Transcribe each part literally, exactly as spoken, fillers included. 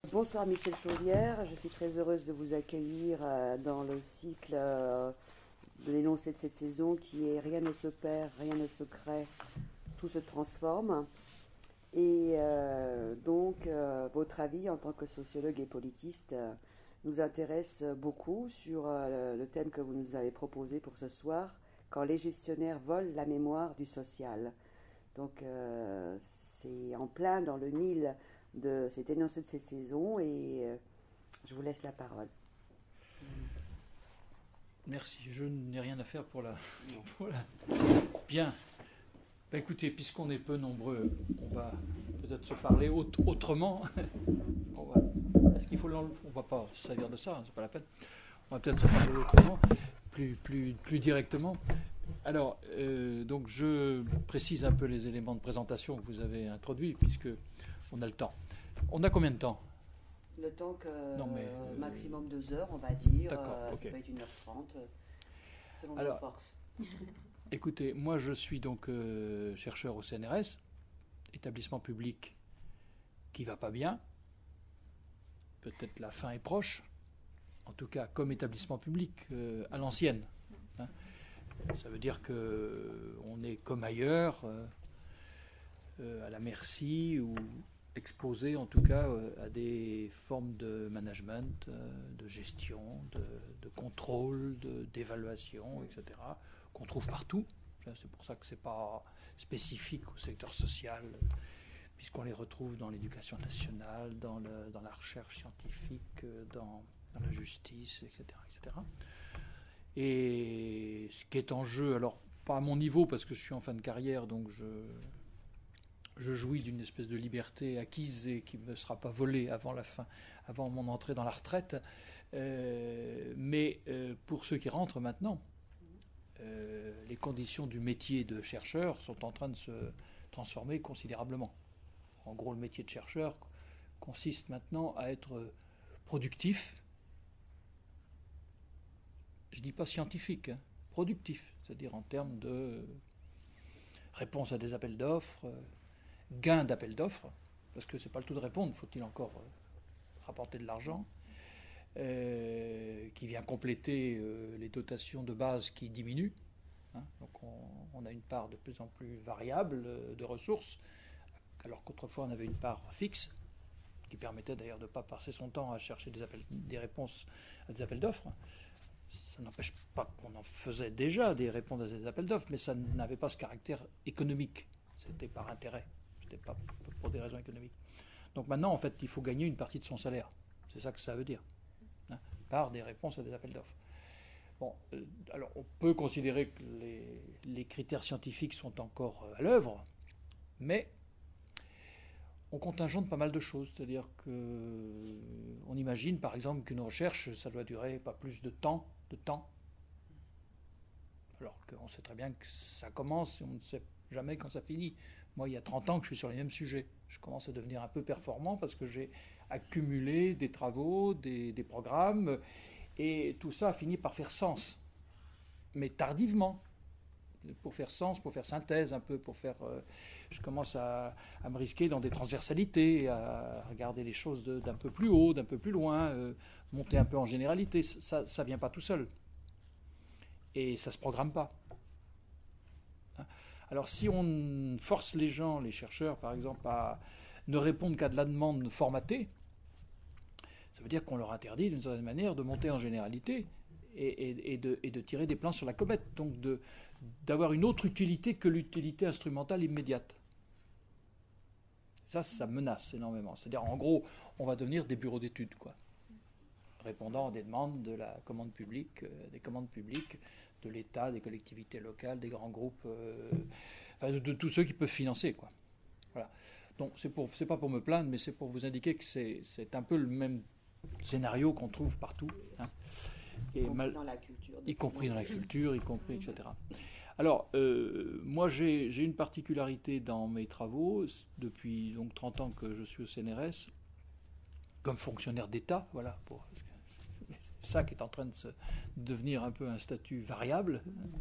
Bonsoir Michel Chaudière, je suis très heureuse de vous accueillir euh, dans le cycle euh, de l'énoncé de cette saison qui est Rien ne se perd, rien ne se crée, tout se transforme. Et euh, donc euh, votre avis en tant que sociologue et politiste euh, nous intéresse beaucoup sur euh, le thème que vous nous avez proposé pour ce soir, quand les gestionnaires volent la mémoire du social. Donc euh, c'est en plein dans le mille de cet énoncé de cette saison et euh, je vous laisse la parole. Merci, je n'ai rien à faire pour la... Voilà. Bien. Bah, écoutez, puisqu'on est peu nombreux, on va peut-être se parler aut- autrement. On va... Est-ce qu'il faut l'enlever ? On ne va pas se servir de ça, hein, c'est pas la peine. On va peut-être se parler autrement, plus, plus, plus directement. Alors, euh, donc je précise un peu les éléments de présentation que vous avez introduits, puisque on a le temps. On a combien de temps ? Le temps que Non, mais, euh, euh, maximum deux heures, on va dire. D'accord, Euh, ok. Ça peut être une heure trente, euh, selon Alors, nos forces. Écoutez, moi je suis donc euh, chercheur au C N R S, établissement public qui va pas bien. Peut-être la fin est proche. En tout cas, comme établissement public euh, à l'ancienne. Hein. Ça veut dire que on est comme ailleurs, euh, euh, à la merci ou exposé en tout cas euh, à des formes de management, euh, de gestion, de, de contrôle, de, d'évaluation, et cetera, qu'on trouve partout. C'est pour ça que ce n'est pas spécifique au secteur social, puisqu'on les retrouve dans l'éducation nationale, dans, le, dans la recherche scientifique, dans, dans la justice, et cetera, et cetera. Et ce qui est en jeu, alors pas à mon niveau parce que je suis en fin de carrière, donc je, je jouis d'une espèce de liberté acquise et qui ne me sera pas volée avant la fin, avant mon entrée dans la retraite. Euh, mais euh, pour ceux qui rentrent maintenant, euh, les conditions du métier de chercheur sont en train de se transformer considérablement. En gros, le métier de chercheur consiste maintenant à être productif. Je ne dis pas scientifique, hein, productif, c'est-à-dire en termes de réponse à des appels d'offres, gain d'appels d'offres, parce que ce n'est pas le tout de répondre, faut-il encore rapporter de l'argent, euh, qui vient compléter euh, les dotations de base qui diminuent. Hein, donc on, on a une part de plus en plus variable euh, de ressources, alors qu'autrefois on avait une part fixe, qui permettait d'ailleurs de ne pas passer son temps à chercher des, appels, des réponses à des appels d'offres. Ça n'empêche pas qu'on en faisait déjà des réponses à des appels d'offres, mais ça n'avait pas ce caractère économique. C'était par intérêt, c'était pas pour des raisons économiques. Donc maintenant, en fait, il faut gagner une partie de son salaire. C'est ça que ça veut dire, hein, par des réponses à des appels d'offres. Bon, euh, alors on peut considérer que les, les critères scientifiques sont encore à l'œuvre, mais on contingente pas mal de choses. C'est-à-dire qu'on imagine, par exemple, qu'une recherche, ça doit durer pas plus de temps, de temps. Alors qu'on sait très bien que ça commence et on ne sait jamais quand ça finit. Moi, il y a trente ans que je suis sur les mêmes sujets. Je commence à devenir un peu performant parce que j'ai accumulé des travaux, des, des programmes, et tout ça a fini par faire sens. Mais tardivement. Pour faire sens, pour faire synthèse un peu, pour faire... Euh, je commence à, à me risquer dans des transversalités, à regarder les choses de, d'un peu plus haut, d'un peu plus loin, euh, monter un peu en généralité. Ça ne vient pas tout seul. Et ça ne se programme pas. Hein. Alors si on force les gens, les chercheurs par exemple, à ne répondre qu'à de la demande formatée, ça veut dire qu'on leur interdit d'une certaine manière de monter en généralité et, et, et, de, et de tirer des plans sur la comète. Donc de... d'avoir une autre utilité que l'utilité instrumentale immédiate. Ça, ça menace énormément. C'est-à-dire, en gros, on va devenir des bureaux d'études, quoi, répondant à des demandes de la commande publique, euh, des commandes publiques, de l'État, des collectivités locales, des grands groupes, euh, enfin, de, de tous ceux qui peuvent financer, quoi. Voilà. Donc, c'est pour, c'est pas pour me plaindre, mais c'est pour vous indiquer que c'est, c'est un peu le même scénario qu'on trouve partout, hein. Y compris mal, dans la culture. Y compris dans la culture, y compris, et cetera. Alors, euh, moi, j'ai, j'ai une particularité dans mes travaux, depuis donc trente ans que je suis au C N R S, comme fonctionnaire d'État, voilà, pour, c'est ça qui est en train de se devenir un peu un statut variable,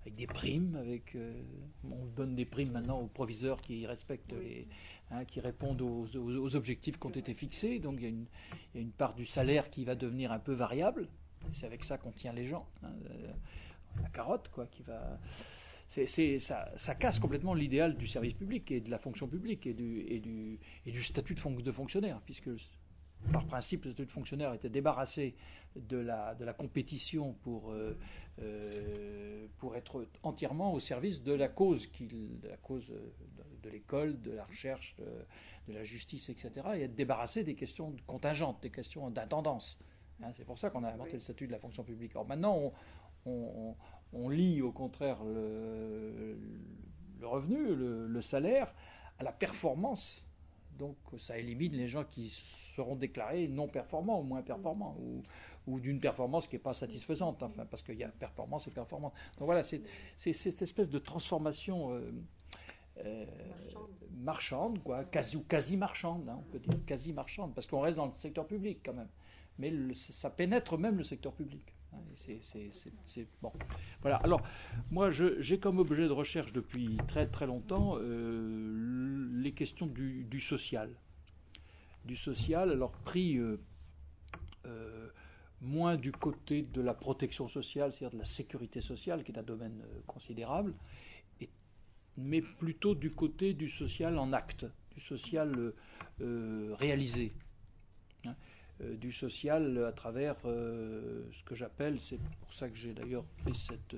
avec des primes, avec, euh, on donne des primes maintenant aux proviseurs qui respectent oui. les, hein, qui répondent aux, aux, aux objectifs qui ont été fixés. Donc il y, a une, il y a une part du salaire qui va devenir un peu variable. Et c'est avec ça qu'on tient les gens. Hein, la carotte, quoi, qui va. C'est, c'est, ça, ça casse complètement l'idéal du service public et de la fonction publique et du, et du, et du statut de, fon- de fonctionnaire, puisque par principe le statut de fonctionnaire était débarrassé de la, de la compétition pour, euh, euh, pour être entièrement au service de la cause, qui, de la cause de, de l'école, de la recherche, de, de la justice, et cetera, et être débarrassé des questions contingentes, des questions d'intendance. Hein, c'est pour ça qu'on a inventé oui. le statut de la fonction publique. Alors maintenant, on, on, on On lie au contraire le, le revenu, le, le salaire, à la performance. Donc ça élimine les gens qui seront déclarés non performants ou moins performants, ou, ou d'une performance qui n'est pas satisfaisante, enfin, parce qu'il y a performance et performance. Donc voilà, c'est, c'est cette espèce de transformation euh, euh, marchande, marchande quoi, quasi, ou quasi marchande, hein, on peut dire quasi marchande, parce qu'on reste dans le secteur public quand même. Mais le, ça pénètre même le secteur public. C'est, c'est, c'est, c'est bon. Voilà. Alors, moi, je, j'ai comme objet de recherche depuis très très longtemps euh, les questions du, du social, du social. Alors pris euh, euh, moins du côté de la protection sociale, c'est-à-dire de la sécurité sociale, qui est un domaine euh, considérable, et, mais plutôt du côté du social en acte, du social euh, euh, réalisé. Hein. Du social à travers euh, ce que j'appelle, c'est pour ça que j'ai d'ailleurs pris cette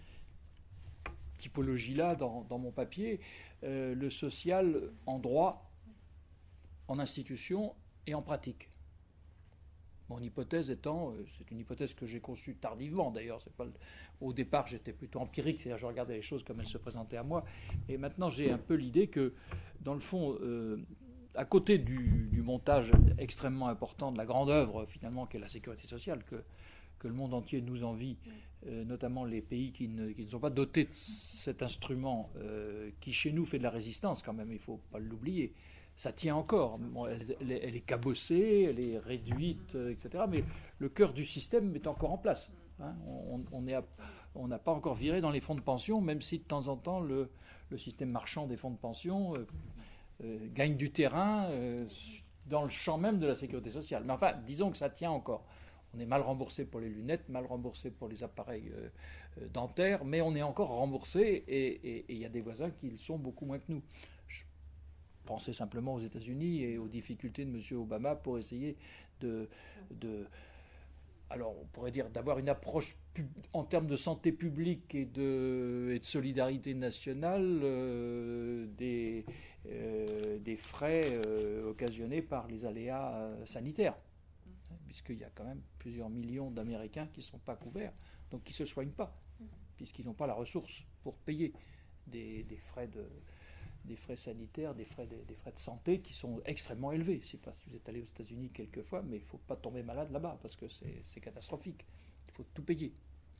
typologie-là dans, dans mon papier, euh, le social en droit, en institution et en pratique. Mon hypothèse étant, euh, c'est une hypothèse que j'ai conçue tardivement d'ailleurs, c'est pas le, au départ j'étais plutôt empirique, c'est-à-dire je regardais les choses comme elles se présentaient à moi, et maintenant j'ai un peu l'idée que, dans le fond, euh, à côté du, du montage extrêmement important de la grande œuvre, finalement, qu'est la sécurité sociale, que, que le monde entier nous envie, euh, notamment les pays qui ne, qui ne sont pas dotés de cet instrument, euh, qui chez nous fait de la résistance quand même, il ne faut pas l'oublier. Ça tient encore. Bon, elle, elle, elle est cabossée, elle est réduite, euh, et cetera. Mais le cœur du système est encore en place. Hein. On, on, est à, on n'a pas encore viré dans les fonds de pension, même si de temps en temps, le, le système marchand des fonds de pension... Euh, Euh, gagne du terrain euh, dans le champ même de la sécurité sociale. Mais enfin, disons que ça tient encore. On est mal remboursé pour les lunettes, mal remboursé pour les appareils euh, euh, dentaires, mais on est encore remboursé et il y a des voisins qui le sont beaucoup moins que nous. Je pensais simplement aux États-Unis et aux difficultés de M. Obama pour essayer de... de alors, on pourrait dire d'avoir une approche pub- en termes de santé publique et de, et de solidarité nationale euh, des, euh, des frais euh, occasionnés par les aléas euh, sanitaires. Puisqu'il y a quand même plusieurs millions d'Américains qui ne sont pas couverts, donc qui ne se soignent pas, puisqu'ils n'ont pas la ressource pour payer des, des frais de... des frais sanitaires, des frais de, des frais de santé qui sont extrêmement élevés. Je ne sais pas si vous êtes allé aux États-Unis quelques fois, mais il ne faut pas tomber malade là-bas parce que c'est, c'est catastrophique. Il faut tout payer.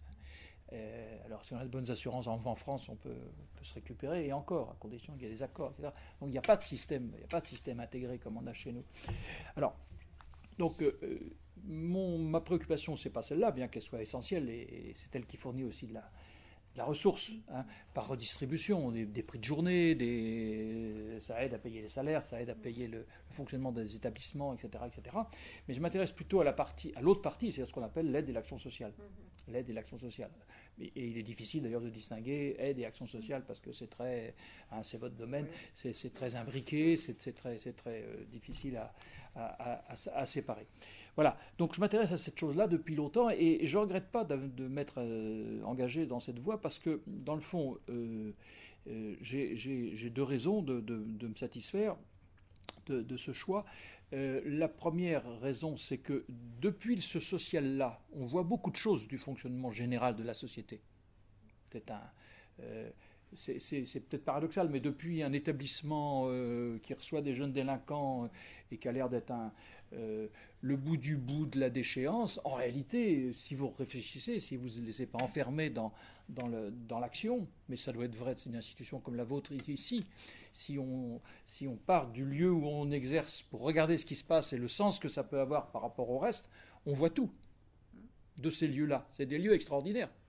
Euh, alors, si on a de bonnes assurances en, en France, on peut, on peut se récupérer, et encore, à condition qu'il y ait des accords, et cetera. Donc, il n'y a pas de système, il n'y a pas de système intégré comme on a chez nous. Alors, donc, euh, mon, ma préoccupation, ce n'est pas celle-là, bien qu'elle soit essentielle, et, et c'est elle qui fournit aussi de la, la ressource, hein, par redistribution, des, des prix de journée, des, ça aide à payer les salaires, ça aide à payer le, le fonctionnement des établissements, et cetera, et cetera. Mais je m'intéresse plutôt à la partie, à l'autre partie, c'est ce qu'on appelle l'aide et l'action sociale. Mm-hmm. L'aide et l'action sociale. Et, et il est difficile d'ailleurs de distinguer aide et action sociale parce que c'est très, hein, c'est votre domaine, oui. c'est, c'est très imbriqué, c'est, c'est très, c'est très euh, difficile à, à, à, à, à séparer. Voilà, donc je m'intéresse à cette chose-là depuis longtemps et je ne regrette pas de, de m'être euh, engagé dans cette voie parce que, dans le fond, euh, euh, j'ai, j'ai, j'ai deux raisons de, de, de me satisfaire de, de ce choix. Euh, la première raison, c'est que depuis ce social-là, on voit beaucoup de choses du fonctionnement général de la société. C'est un... Euh, C'est, c'est, c'est peut-être paradoxal, mais depuis un établissement euh, qui reçoit des jeunes délinquants euh, et qui a l'air d'être un, euh, le bout du bout de la déchéance, en réalité, si vous réfléchissez, si vous ne vous laissez pas enfermer dans, dans, le, dans l'action, mais ça doit être vrai d'une institution comme la vôtre ici, si on, si on part du lieu où on exerce pour regarder ce qui se passe et le sens que ça peut avoir par rapport au reste, on voit tout de ces lieux-là. C'est des lieux extraordinaires.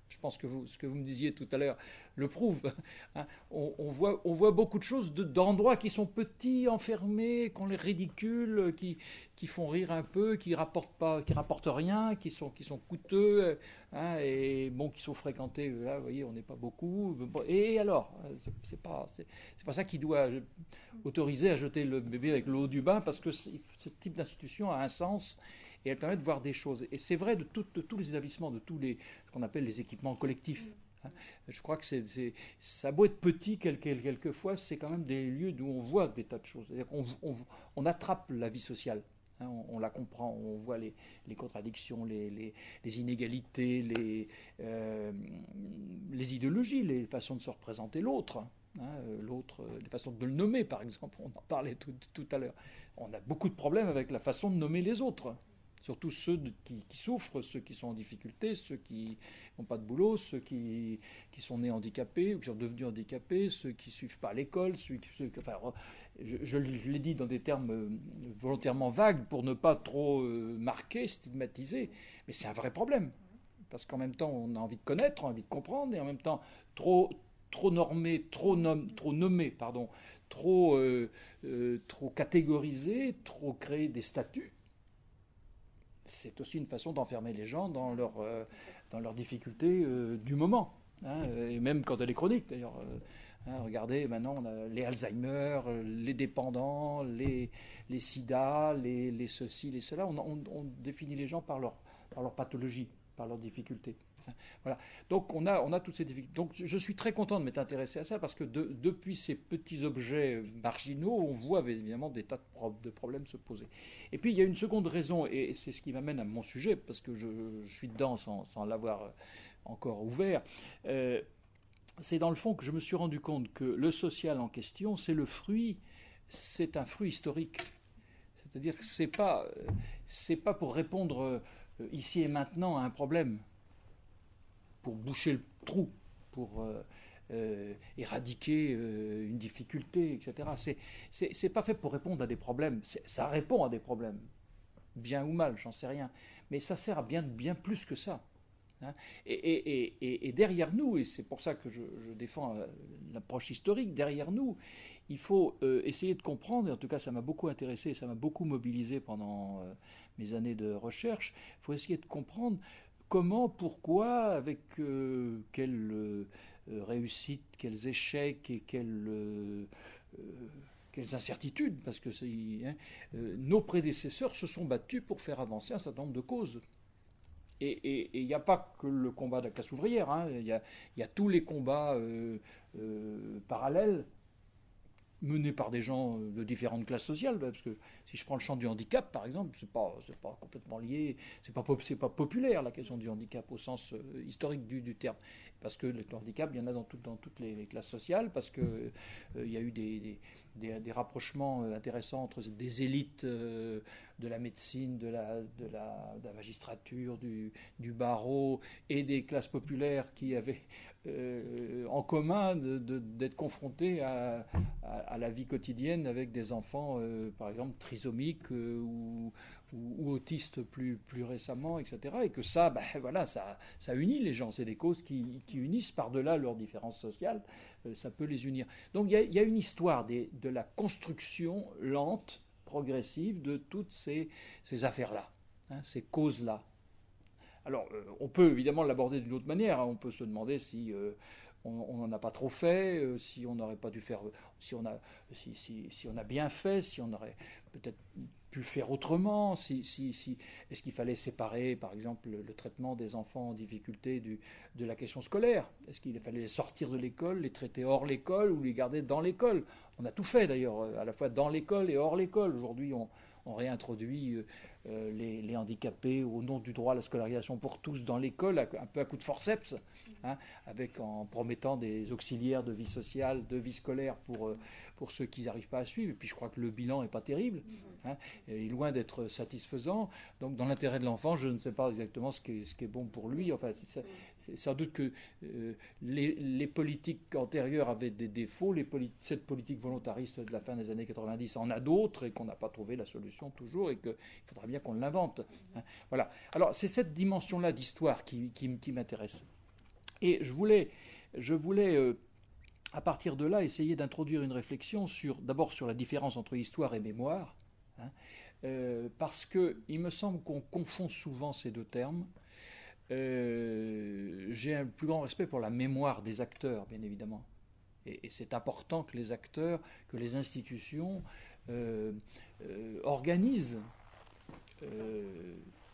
Je pense que vous, ce que vous me disiez tout à l'heure le prouve. Hein. On, on, voit, on voit beaucoup de choses de, d'endroits qui sont petits, enfermés, qu'on les ridicule, qui, qui font rire un peu, qui rapportent pas, qui rapportent rien, qui sont, qui sont coûteux, hein, et bon, qui sont fréquentés. Là, vous voyez, on n'est pas beaucoup. Et alors, c'est, c'est pas, c'est, c'est pas ça qui doit autoriser à jeter le bébé avec l'eau du bain, parce que ce type d'institution a un sens. Et elle permet de voir des choses. Et c'est vrai de, tout, de tous les établissements, de tous les, ce qu'on appelle les équipements collectifs. Hein. Je crois que c'est, c'est, ça a beau être petit, quel, quel, quelquefois, c'est quand même des lieux où on voit des tas de choses. C'est-à-dire qu'on on, on attrape la vie sociale. Hein, on, on la comprend, on voit les, les contradictions, les, les, les inégalités, les, euh, les idéologies, les façons de se représenter l'autre. Hein, l'autre, les façons de le nommer, par exemple, on en parlait tout, tout à l'heure. On a beaucoup de problèmes avec la façon de nommer les autres. Surtout ceux de, qui, qui souffrent, ceux qui sont en difficulté, ceux qui n'ont pas de boulot, ceux qui, qui sont nés handicapés ou qui sont devenus handicapés, ceux qui ne suivent pas l'école. Ceux, ceux, enfin, je, je, je l'ai dit dans des termes volontairement vagues pour ne pas trop euh, marquer, stigmatiser, mais c'est un vrai problème. Parce qu'en même temps, on a envie de connaître, on a envie de comprendre, et en même temps, trop, trop normé, trop, nom, trop nommé, pardon, trop, euh, euh, trop catégorisé, trop créer des statuts. C'est aussi une façon d'enfermer les gens dans leurs euh, dans leurs difficultés euh, du moment, hein, et même quand elle est chronique d'ailleurs. Euh, hein, regardez, maintenant on a les Alzheimer, les dépendants, les, les sida, les, les ceci, les cela. On, on, on définit les gens par leur, par leur pathologie, par leurs difficultés. Voilà. Donc on a, on a toutes ces difficultés. Donc je suis très content de m'être intéressé à ça parce que de, depuis ces petits objets marginaux, on voit évidemment des tas de, pro- de problèmes se poser. Et puis il y a une seconde raison, et c'est ce qui m'amène à mon sujet, parce que je, je suis dedans sans, sans l'avoir encore ouvert. Euh, c'est dans le fond que je me suis rendu compte que le social en question, c'est le fruit, c'est un fruit historique. C'est-à-dire que c'est pas, c'est pas pour répondre ici et maintenant à un problème, pour boucher le trou, pour euh, euh, éradiquer euh, une difficulté, et cetera. C'est, c'est, c'est pas fait pour répondre à des problèmes. C'est, ça répond à des problèmes, bien ou mal, j'en sais rien. Mais ça sert à bien, bien plus que ça. Hein. Et, et, et, et derrière nous, et c'est pour ça que je, je défends euh, l'approche historique, derrière nous, il faut euh, essayer de comprendre, et en tout cas ça m'a beaucoup intéressé, ça m'a beaucoup mobilisé pendant euh, mes années de recherche, il faut essayer de comprendre comment, pourquoi, avec euh, quelle euh, réussite, quels échecs et quelles, euh, euh, quelles incertitudes, parce que c'est, hein, euh, nos prédécesseurs se sont battus pour faire avancer un certain nombre de causes. Et il n'y a pas que le combat de la classe ouvrière, hein, il y, y a tous les combats euh, euh, parallèles menés par des gens de différentes classes sociales, parce que si je prends le champ du handicap, par exemple, c'est pas, c'est pas complètement lié, c'est pas, c'est pas populaire la question du handicap au sens euh, historique du, du terme, parce que le handicap, il y en a dans, tout, dans toutes les, les classes sociales, parce que euh, il y a eu des, des, des, des rapprochements intéressants entre des élites euh, de la médecine, de la, de la, de la magistrature, du, du barreau, et des classes populaires qui avaient Euh, en commun de, de, d'être confrontés à, à, à la vie quotidienne avec des enfants, euh, par exemple, trisomiques euh, ou, ou, ou autistes plus, plus récemment, et cetera. Et que ça, ben, voilà, ça, ça unit les gens. C'est des causes qui, qui unissent par-delà leurs différences sociales. Euh, ça peut les unir. Donc il y, y a une histoire des, de la construction lente, progressive de toutes ces, ces affaires-là, hein, ces causes-là. Alors, euh, on peut évidemment l'aborder d'une autre manière. Hein. On peut se demander si euh, on n'en a pas trop fait, euh, si on n'aurait pas dû faire, si on a, si, si, si on a bien fait, si on aurait peut-être pu faire autrement, si, si, si, est-ce qu'il fallait séparer, par exemple, le, le traitement des enfants en difficulté du, de la question scolaire? Est-ce qu'il fallait les sortir de l'école, les traiter hors l'école ou les garder dans l'école? On a tout fait d'ailleurs, à la fois dans l'école et hors l'école. Aujourd'hui, on, on réintroduit euh, euh, les, les handicapés au nom du droit à la scolarisation pour tous dans l'école, un peu à coup de forceps, hein, avec, en promettant des auxiliaires de vie sociale, de vie scolaire pour, euh, pour ceux qui n'arrivent pas à suivre. Et puis je crois que le bilan n'est pas terrible, hein, il est loin d'être satisfaisant. Donc dans l'intérêt de l'enfant, je ne sais pas exactement ce qui est, ce qui est bon pour lui. Enfin, c'est, c'est sans doute que euh, les, les politiques antérieures avaient des défauts. Les politi- cette politique volontariste de la fin des années quatre-vingt-dix en a d'autres et qu'on n'a pas trouvé la solution toujours et qu'il faudra bien qu'on l'invente. Hein. Voilà. Alors c'est cette dimension-là d'histoire qui, qui, qui m'intéresse. Et je voulais, je voulais euh, à partir de là, essayer d'introduire une réflexion sur, d'abord sur la différence entre histoire et mémoire, hein, euh, parce qu'il me semble qu'on confond souvent ces deux termes. Euh, j'ai un plus grand respect pour la mémoire des acteurs, bien évidemment. Et, et c'est important que les acteurs, que les institutions euh, euh, organisent euh,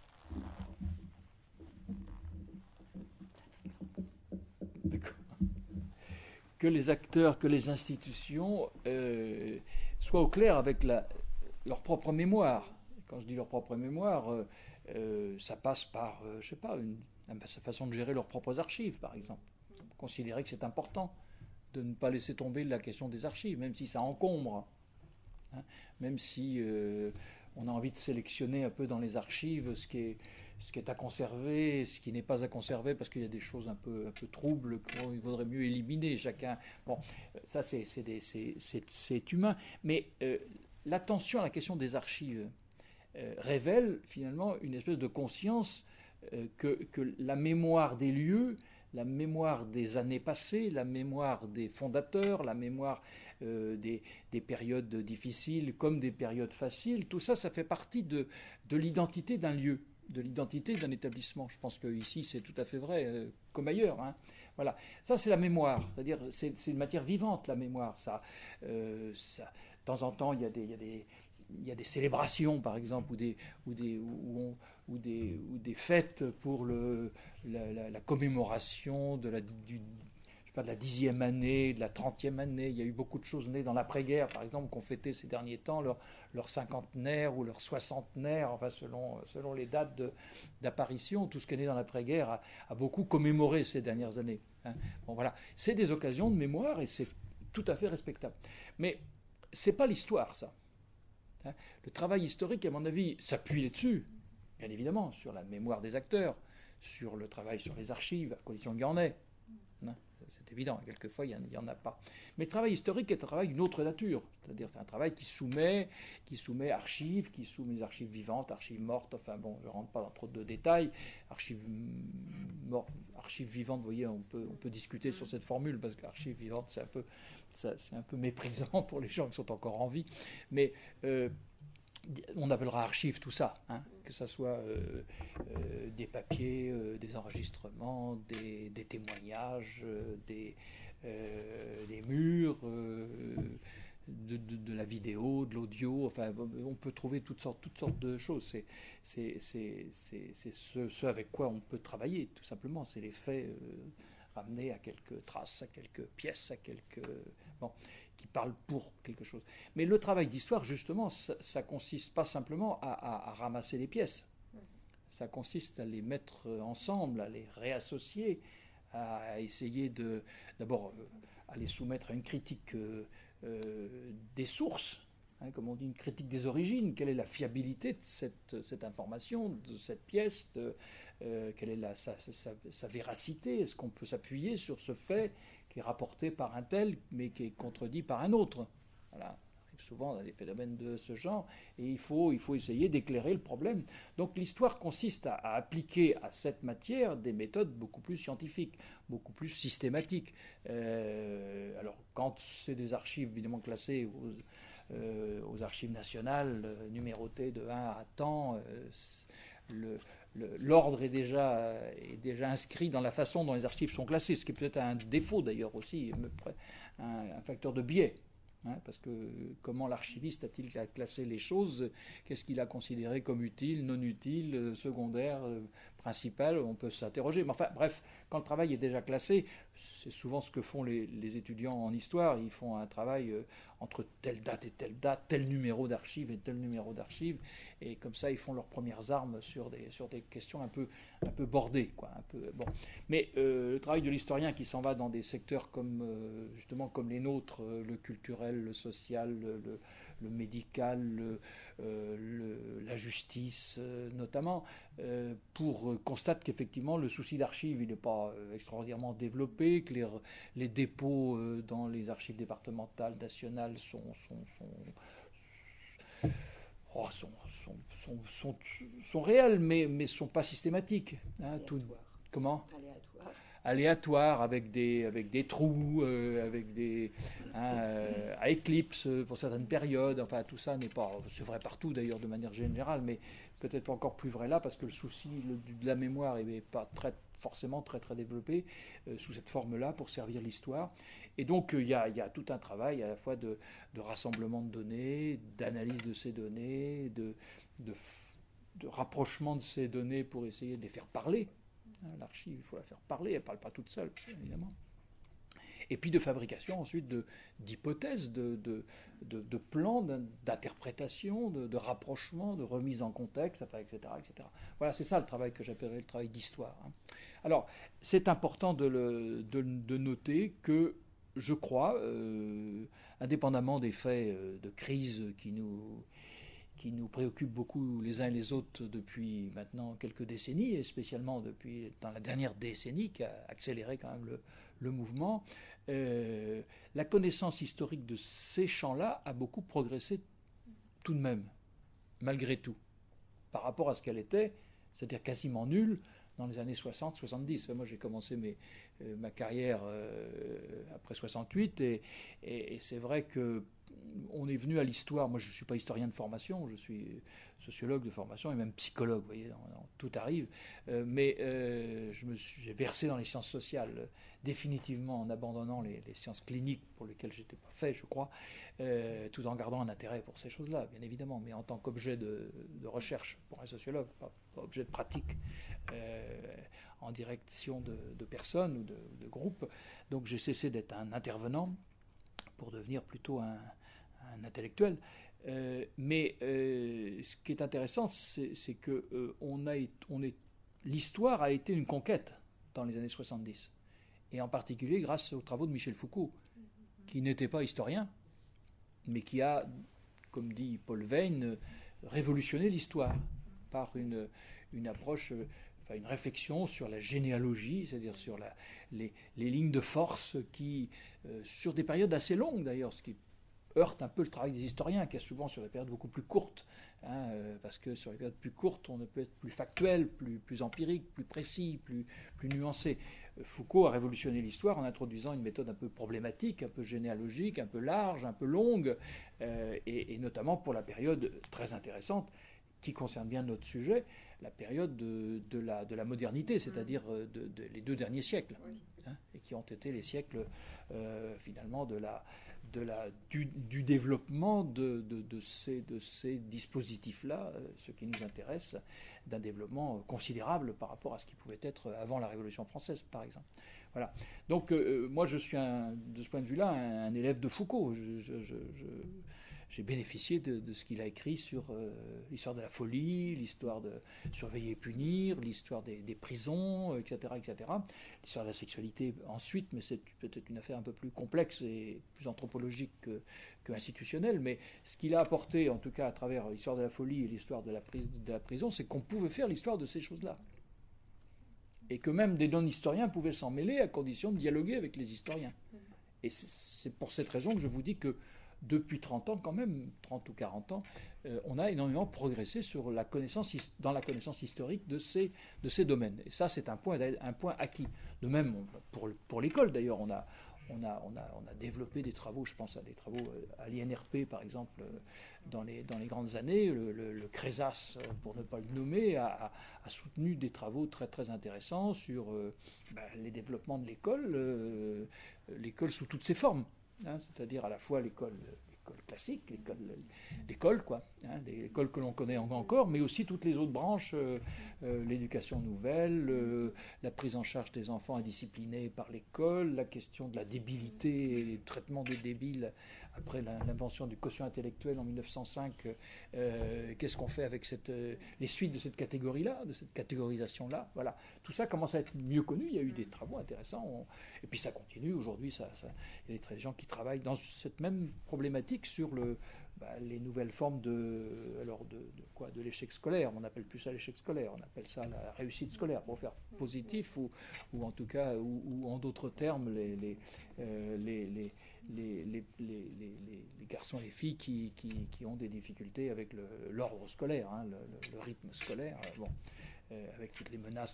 que les acteurs, que les institutions euh, soient au clair avec la, leur propre mémoire. Quand je dis leur propre mémoire, euh, euh, ça passe par, euh, je sais pas, une, une façon de gérer leurs propres archives, par exemple. Considérer que c'est important de ne pas laisser tomber la question des archives, même si ça encombre, hein, même si euh, on a envie de sélectionner un peu dans les archives ce qui est, ce qui est à conserver, ce qui n'est pas à conserver, parce qu'il y a des choses un peu, un peu troubles qu'il vaudrait mieux éliminer chacun. Bon, ça c'est, c'est, des, c'est, c'est, c'est humain, mais euh, l'attention à la question des archives euh, révèle finalement une espèce de conscience euh, que, que la mémoire des lieux, la mémoire des années passées, la mémoire des fondateurs, la mémoire euh, des, des périodes difficiles comme des périodes faciles, tout ça, ça fait partie de, de l'identité d'un lieu, de l'identité d'un établissement. Je pense qu'ici, c'est tout à fait vrai, euh, comme ailleurs. Hein. Voilà. Ça, c'est la mémoire. C'est-à-dire, c'est, c'est une matière vivante, la mémoire. Ça, euh, ça, de temps en temps, il y a des... Il y a des il y a des célébrations, par exemple, ou des, ou des, où on, ou des, ou des fêtes pour le, la, la, la commémoration de la, du, je sais pas, de la dixième année, de la trentième année. Il y a eu beaucoup de choses nées dans l'après-guerre, par exemple, qu'on fêtait ces derniers temps, leur, leur cinquantenaire ou leur soixantenaire, enfin selon, selon les dates de, d'apparition. Tout ce qui est né dans l'après-guerre a, a beaucoup commémoré ces dernières années. Hein. Bon, voilà. C'est des occasions de mémoire et c'est tout à fait respectable. Mais c'est pas l'histoire, ça. Le travail historique, à mon avis, s'appuie là-dessus, bien évidemment, sur la mémoire des acteurs, sur le travail sur les archives, à condition qu'il y en ait. C'est évident, quelquefois, il n'y en a pas. Mais le travail historique est un travail d'une autre nature. C'est-à-dire c'est un travail qui soumet, qui soumet archives, qui soumet archives vivantes, archives mortes, enfin bon, je ne rentre pas dans trop de détails. Archives mortes, archives vivantes, vous voyez, on peut, on peut discuter sur cette formule, parce qu'archives vivantes, c'est un peu, ça, c'est un peu méprisant pour les gens qui sont encore en vie. Mais euh, on appellera archives tout ça, hein, que ce soit euh, euh, des papiers, euh, des enregistrements, des, des témoignages, euh, des, euh, des murs, euh, de, de, de la vidéo, de l'audio, enfin on peut trouver toutes sortes, toutes sortes de choses. C'est, c'est, c'est, c'est, c'est ce, ce avec quoi on peut travailler, tout simplement. C'est les faits euh, ramenés à quelques traces, à quelques pièces, à quelques... Bon, qui parle pour quelque chose. Mais le travail d'histoire, justement, ça, ça consiste pas simplement à, à, à ramasser les pièces. Ça consiste à les mettre ensemble, à les réassocier, à essayer de, d'abord, euh, à les soumettre à une critique euh, euh, des sources, hein, comme on dit, une critique des origines. Quelle est la fiabilité de cette, cette information, de cette pièce, de, euh, quelle est la, sa, sa, sa véracité? Est-ce qu'on peut s'appuyer sur ce fait qui est rapporté par un tel, mais qui est contredit par un autre? Voilà. Souvent, on a des phénomènes de ce genre, et il faut, il faut essayer d'éclairer le problème. Donc l'histoire consiste à, à appliquer à cette matière des méthodes beaucoup plus scientifiques, beaucoup plus systématiques. Euh, alors, quand c'est des archives évidemment classées aux, euh, aux archives nationales, euh, numérotées de un à tant, euh, le, le, l'ordre est déjà, est déjà inscrit dans la façon dont les archives sont classées, ce qui est peut-être un défaut d'ailleurs aussi, un, un facteur de biais. Hein, parce que comment l'archiviste a-t-il classé les choses? Qu'est-ce qu'il a considéré comme utile, non utile, secondaire, principal? On peut s'interroger. Mais enfin, bref, quand le travail est déjà classé, c'est souvent ce que font les, les étudiants en histoire. Ils font un travail euh, entre telle date et telle date, tel numéro d'archive et tel numéro d'archive. Et comme ça, ils font leurs premières armes sur des, sur des questions un peu, un peu bordées. Quoi, un peu, bon. Mais euh, le travail de l'historien qui s'en va dans des secteurs comme, euh, justement, comme les nôtres, euh, le culturel, le social, le, le, le médical, le, euh, le, la justice euh, notamment, euh, pour euh, constate qu'effectivement le souci d'archives il n'est pas euh, extraordinairement développé, que les, les dépôts euh, dans les archives départementales, nationales sont, sont, sont, oh, sont, sont, sont, sont, sont réels, mais ne sont pas systématiques. Hein, tout, comment Aléatoire. aléatoires, avec des, avec des trous, euh, avec des, hein, euh, à éclipse pour certaines périodes. Enfin, tout ça n'est pas, c'est vrai partout d'ailleurs de manière générale, mais peut-être pas encore plus vrai là, parce que le souci le, de la mémoire n'est pas très, forcément très très développé euh, sous cette forme-là pour servir l'histoire. Et donc il euh, y, y a tout un travail à la fois de, de rassemblement de données, d'analyse de ces données, de, de, de rapprochement de ces données pour essayer de les faire parler. L'archive, il faut la faire parler, elle ne parle pas toute seule, évidemment. Et puis de fabrication ensuite de, d'hypothèses, de, de, de, de plans d'interprétation, de, de rapprochement, de remise en contexte, et cetera, et cetera. Voilà, c'est ça le travail que j'appellerais le travail d'histoire. Hein. Alors, c'est important de, le, de, de noter que, je crois, euh, indépendamment des faits euh, de crise qui nous, qui nous préoccupent beaucoup les uns et les autres depuis maintenant quelques décennies, et spécialement depuis dans la dernière décennie qui a accéléré quand même le, le mouvement, euh, la connaissance historique de ces champs-là a beaucoup progressé tout de même, malgré tout, par rapport à ce qu'elle était, c'est-à-dire quasiment nulle dans les années soixante soixante-dix. Moi, j'ai commencé mes, euh, ma carrière euh, après soixante-huit, et, et, et c'est vrai que on est venu à l'histoire. Moi, je ne suis pas historien de formation, je suis sociologue de formation et même psychologue, vous voyez, tout arrive. Euh, mais euh, je me suis, j'ai versé dans les sciences sociales euh, définitivement en abandonnant les, les sciences cliniques pour lesquelles je n'étais pas fait, je crois, euh, tout en gardant un intérêt pour ces choses-là, bien évidemment, mais en tant qu'objet de, de recherche pour un sociologue, pas, pas objet de pratique euh, en direction de, de personnes ou de, de groupes. Donc j'ai cessé d'être un intervenant pour devenir plutôt un, un intellectuel. Euh, mais euh, ce qui est intéressant, c'est, c'est que euh, on a, on est, l'histoire a été une conquête dans les années soixante-dix, et en particulier grâce aux travaux de Michel Foucault, qui n'était pas historien, mais qui a, comme dit Paul Veyne, révolutionné l'histoire par une, une approche, enfin une réflexion sur la généalogie, c'est-à-dire sur la, les, les lignes de force qui, euh, sur des périodes assez longues d'ailleurs, ce qui heurte un peu le travail des historiens, qui est souvent sur des périodes beaucoup plus courtes, hein, euh, parce que sur les périodes plus courtes, on peut être plus factuel, plus, plus empirique, plus précis, plus, plus nuancé. Foucault a révolutionné l'histoire en introduisant une méthode un peu problématique, un peu généalogique, un peu large, un peu longue, euh, et, et notamment pour la période très intéressante qui concerne bien notre sujet, la période de, de, la, de la modernité, c'est-à-dire de, de, les deux derniers siècles, hein, et qui ont été les siècles euh, finalement de la, de la, du, du développement de, de, de, ces, de ces dispositifs-là, euh, ce qui nous intéresse, d'un développement considérable par rapport à ce qui pouvait être avant la Révolution française, par exemple. Voilà. Donc, euh, moi, je suis, un, de ce point de vue-là, un, un élève de Foucault. Je, je, je, je, j'ai bénéficié de, de ce qu'il a écrit sur euh, l'histoire de la folie, l'histoire de surveiller et punir, l'histoire des, des prisons, et cetera, et cetera. L'histoire de la sexualité ensuite, mais c'est peut-être une affaire un peu plus complexe et plus anthropologique que, que institutionnelle. Mais ce qu'il a apporté, en tout cas à travers l'histoire de la folie et l'histoire de la, pris, de la prison, c'est qu'on pouvait faire l'histoire de ces choses-là. Et que même des non-historiens pouvaient s'en mêler à condition de dialoguer avec les historiens. Et c'est, c'est pour cette raison que je vous dis que depuis trente ans, quand même, trente ou quarante ans, euh, on a énormément progressé sur la connaissance, dans la connaissance historique de ces, de ces domaines. Et ça, c'est un point, un point acquis. De même, on, pour, pour l'école, d'ailleurs, on a, on, a, on, a, on a développé des travaux, je pense à des travaux à l'I N R P, par exemple, dans les, dans les grandes années. Le, le, le CRESAS, pour ne pas le nommer, a, a soutenu des travaux très, très intéressants sur euh, ben, les développements de l'école, euh, l'école sous toutes ses formes. Hein, c'est-à-dire à la fois l'école, l'école classique, l'école, l'école quoi, hein, l'école que l'on connaît encore, mais aussi toutes les autres branches, euh, euh, l'éducation nouvelle, euh, la prise en charge des enfants indisciplinés par l'école, la question de la débilité et le traitement des débiles après l'invention du quotient intellectuel en mille neuf cent cinq. Euh, qu'est-ce qu'on fait avec cette, euh, les suites de cette catégorie-là, de cette catégorisation-là, voilà. Tout ça commence à être mieux connu, il y a eu des travaux intéressants, on, et puis ça continue, aujourd'hui, ça, ça, il y a des gens qui travaillent dans cette même problématique sur le, bah, les nouvelles formes de, alors de, de, quoi, de l'échec scolaire. On n'appelle plus ça l'échec scolaire, on appelle ça la réussite scolaire, pour faire positif, ou, ou en tout cas, ou, ou en d'autres termes, les, les, euh, les, les Les, les, les, les, les garçons et les filles qui, qui, qui ont des difficultés avec le, l'ordre scolaire, hein, le, le, le rythme scolaire, bon, euh, avec toutes les menaces qui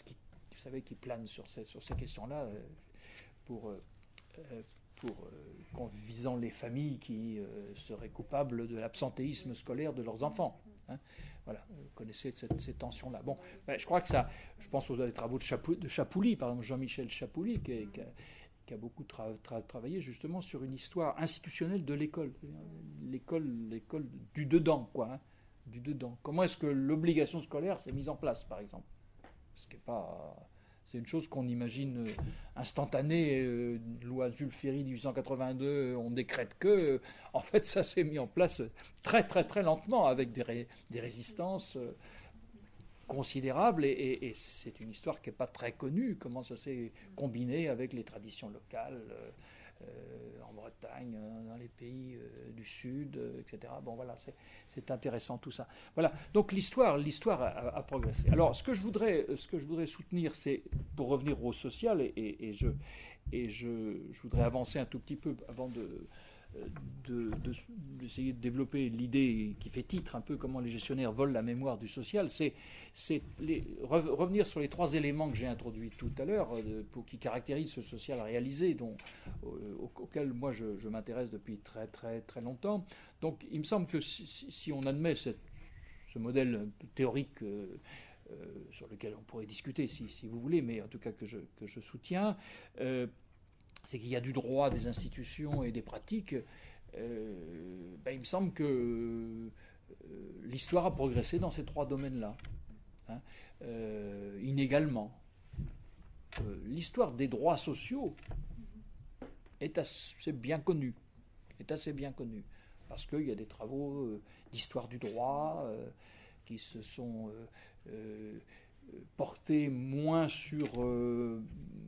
vous savez, qui planent sur ces, sur ces questions-là euh, pour, euh, pour euh, visant les familles qui euh, seraient coupables de l'absentéisme scolaire de leurs enfants. Hein. Voilà, vous connaissez cette, ces tensions-là. Bon, ben, je crois que ça, je pense aux travaux de, Chapou, de Chapouli, par exemple Jean-Michel Chapouli, qui, est, qui, a, qui a beaucoup tra- tra- travaillé justement sur une histoire institutionnelle de l'école, l'école, l'école du dedans, quoi. Hein. Du dedans. Comment est-ce que l'obligation scolaire s'est mise en place, par exemple? Ce qui est pas, c'est une chose qu'on imagine instantanée. Euh, loi Jules Ferry dix-huit cent quatre-vingt-deux, on décrète que. Euh, en fait, ça s'est mis en place très très très lentement avec des, ré, des résistances euh, considérables. Et, et, et c'est une histoire qui n'est pas très connue. Comment ça s'est combiné avec les traditions locales. Euh, Euh, en Bretagne, euh, dans les pays euh, du Sud, euh, et cetera. Bon, voilà, c'est, c'est intéressant tout ça. Voilà. Donc l'histoire, l'histoire a, a, a progressé. Alors, ce que je voudrais, ce que je voudrais soutenir, c'est pour revenir au social, et, et, et je, et je, je voudrais avancer un tout petit peu avant de. De, de, d'essayer de développer l'idée qui fait titre un peu comment les gestionnaires volent la mémoire du social, c'est, c'est les, revenir sur les trois éléments que j'ai introduits tout à l'heure euh, pour, qui caractérisent ce social réalisé dont, euh, auquel moi je, je m'intéresse depuis très très très longtemps. Donc il me semble que si, si on admet cette, ce modèle théorique euh, euh, sur lequel on pourrait discuter si, si vous voulez, mais en tout cas que je, que je soutiens, euh, c'est qu'il y a du droit, des institutions et des pratiques, euh, ben, il me semble que euh, l'histoire a progressé dans ces trois domaines-là, hein, euh, inégalement. Euh, l'histoire des droits sociaux est assez bien connue, est assez bien connue, parce qu'il y a des travaux euh, d'histoire du droit euh, qui se sont euh, euh, portés moins sur euh,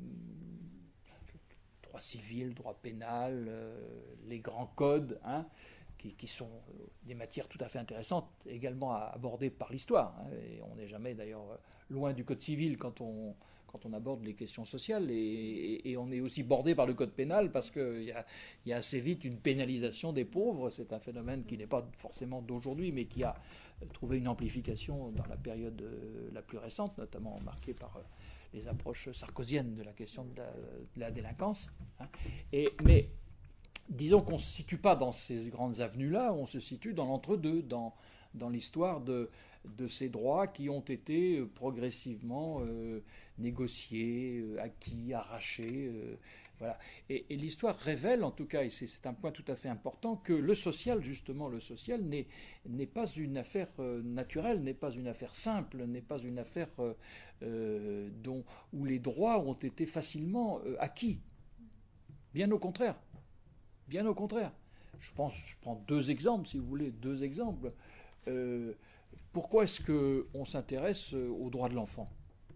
droit civil, droit pénal, euh, les grands codes, hein, qui, qui sont euh, des matières tout à fait intéressantes, également à aborder par l'histoire. Hein, et on n'est jamais d'ailleurs loin du code civil quand on, quand on aborde les questions sociales, et, et, et on est aussi bordé par le code pénal parce qu'il y a, y a assez vite une pénalisation des pauvres. C'est un phénomène qui n'est pas forcément d'aujourd'hui, mais qui a trouvé une amplification dans la période euh, la plus récente, notamment marquée par... Euh, les approches sarkoziennes de la question de la, de la délinquance. Hein. Et, mais disons qu'on ne se situe pas dans ces grandes avenues-là, on se situe dans l'entre-deux, dans, dans l'histoire de, de ces droits qui ont été progressivement euh, négociés, euh, acquis, arrachés. Euh, voilà. Et, et l'histoire révèle, en tout cas, et c'est, c'est un point tout à fait important, que le social, justement, le social n'est, n'est pas une affaire euh, naturelle, n'est pas une affaire simple, n'est pas une affaire euh, euh, dont, où les droits ont été facilement euh, acquis. Bien au contraire. Bien au contraire. Je pense, je prends deux exemples, si vous voulez, deux exemples. Euh, pourquoi est-ce qu'on s'intéresse aux droits de l'enfant?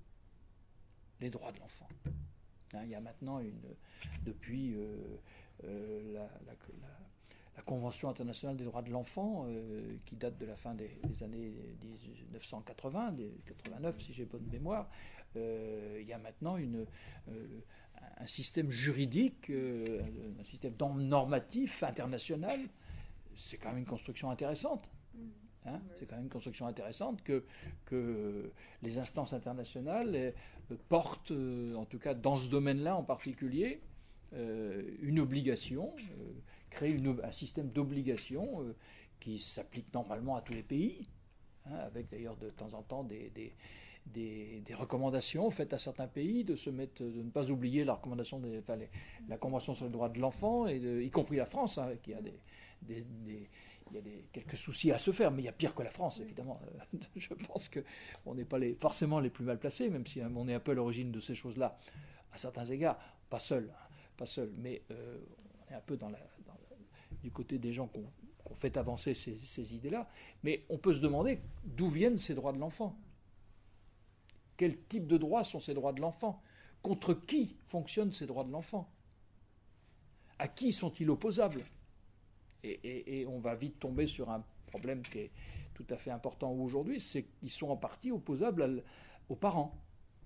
Les droits de l'enfant. Hein, il y a maintenant, une, depuis euh, euh, la, la, la, la Convention internationale des droits de l'enfant, euh, qui date de la fin des, des années dix-neuf cent quatre-vingts, des quatre-vingt-neuf si j'ai bonne mémoire, euh, il y a maintenant une, euh, un système juridique, euh, un système normatif international. C'est quand même une construction intéressante. Hein, c'est quand même une construction intéressante que, que les instances internationales euh, portent, euh, en tout cas dans ce domaine-là en particulier, euh, une obligation, euh, créer une, un système d'obligation euh, qui s'applique normalement à tous les pays, hein, avec d'ailleurs de temps en temps des, des, des, des recommandations faites à certains pays de se mettre, de ne pas oublier la recommandation des, enfin, les, la Convention sur les droits de l'enfant, et de, y compris la France, hein, qui a des, des, des il y a des, quelques soucis à se faire, mais il y a pire que la France, évidemment. Euh, je pense qu'on n'est pas les, forcément les plus mal placés, même si hein, on est un peu à l'origine de ces choses-là, à certains égards. Pas seul, hein, pas seul, mais euh, on est un peu dans la, dans la, du côté des gens qui ont, qui ont fait avancer ces, ces idées-là. Mais on peut se demander d'où viennent ces droits de l'enfant. Quel type de droits sont ces droits de l'enfant? Contre qui fonctionnent ces droits de l'enfant? À qui sont-ils opposables? Et, et, et on va vite tomber sur un problème qui est tout à fait important aujourd'hui, c'est qu'ils sont en partie opposables à, aux parents.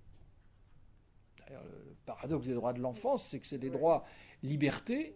D'ailleurs, le paradoxe des droits de l'enfance, c'est que c'est des droits libertés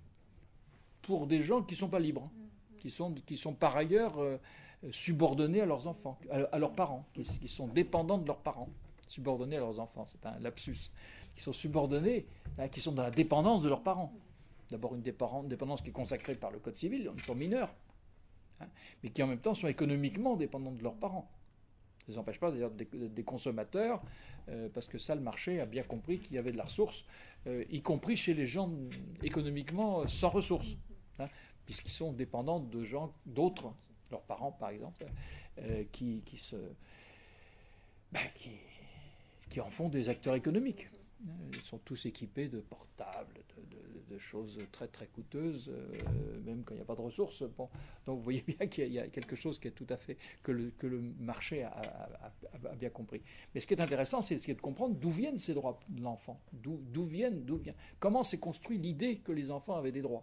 pour des gens qui ne sont pas libres, qui sont, qui sont par ailleurs euh, subordonnés à leurs enfants, à, à leurs parents, qui, qui sont dépendants de leurs parents. subordonnés à leurs enfants, c'est un lapsus, qui sont subordonnés, hein, qui sont dans la dépendance de leurs parents. D'abord une dépendance qui est consacrée par le Code civil, ils sont mineurs, hein, mais qui en même temps sont économiquement dépendants de leurs parents. Ça ne les empêche pas d'ailleurs d'être des, des consommateurs, euh, parce que ça, le marché a bien compris qu'il y avait de la ressource, euh, y compris chez les gens économiquement sans ressources, hein, puisqu'ils sont dépendants de gens, d'autres, leurs parents par exemple, euh, qui, qui, se, ben, qui, qui en font des acteurs économiques. Ils sont tous équipés de portables, de, de, de choses très très coûteuses, euh, même quand il n'y a pas de ressources. Bon, donc vous voyez bien qu'il y a quelque chose qui est tout à fait que le, que le marché a, a, a, a bien compris. Mais ce qui est intéressant, c'est de comprendre d'où viennent ces droits de l'enfant, d'où, d'où viennent, d'où vient, comment s'est construit l'idée que les enfants avaient des droits.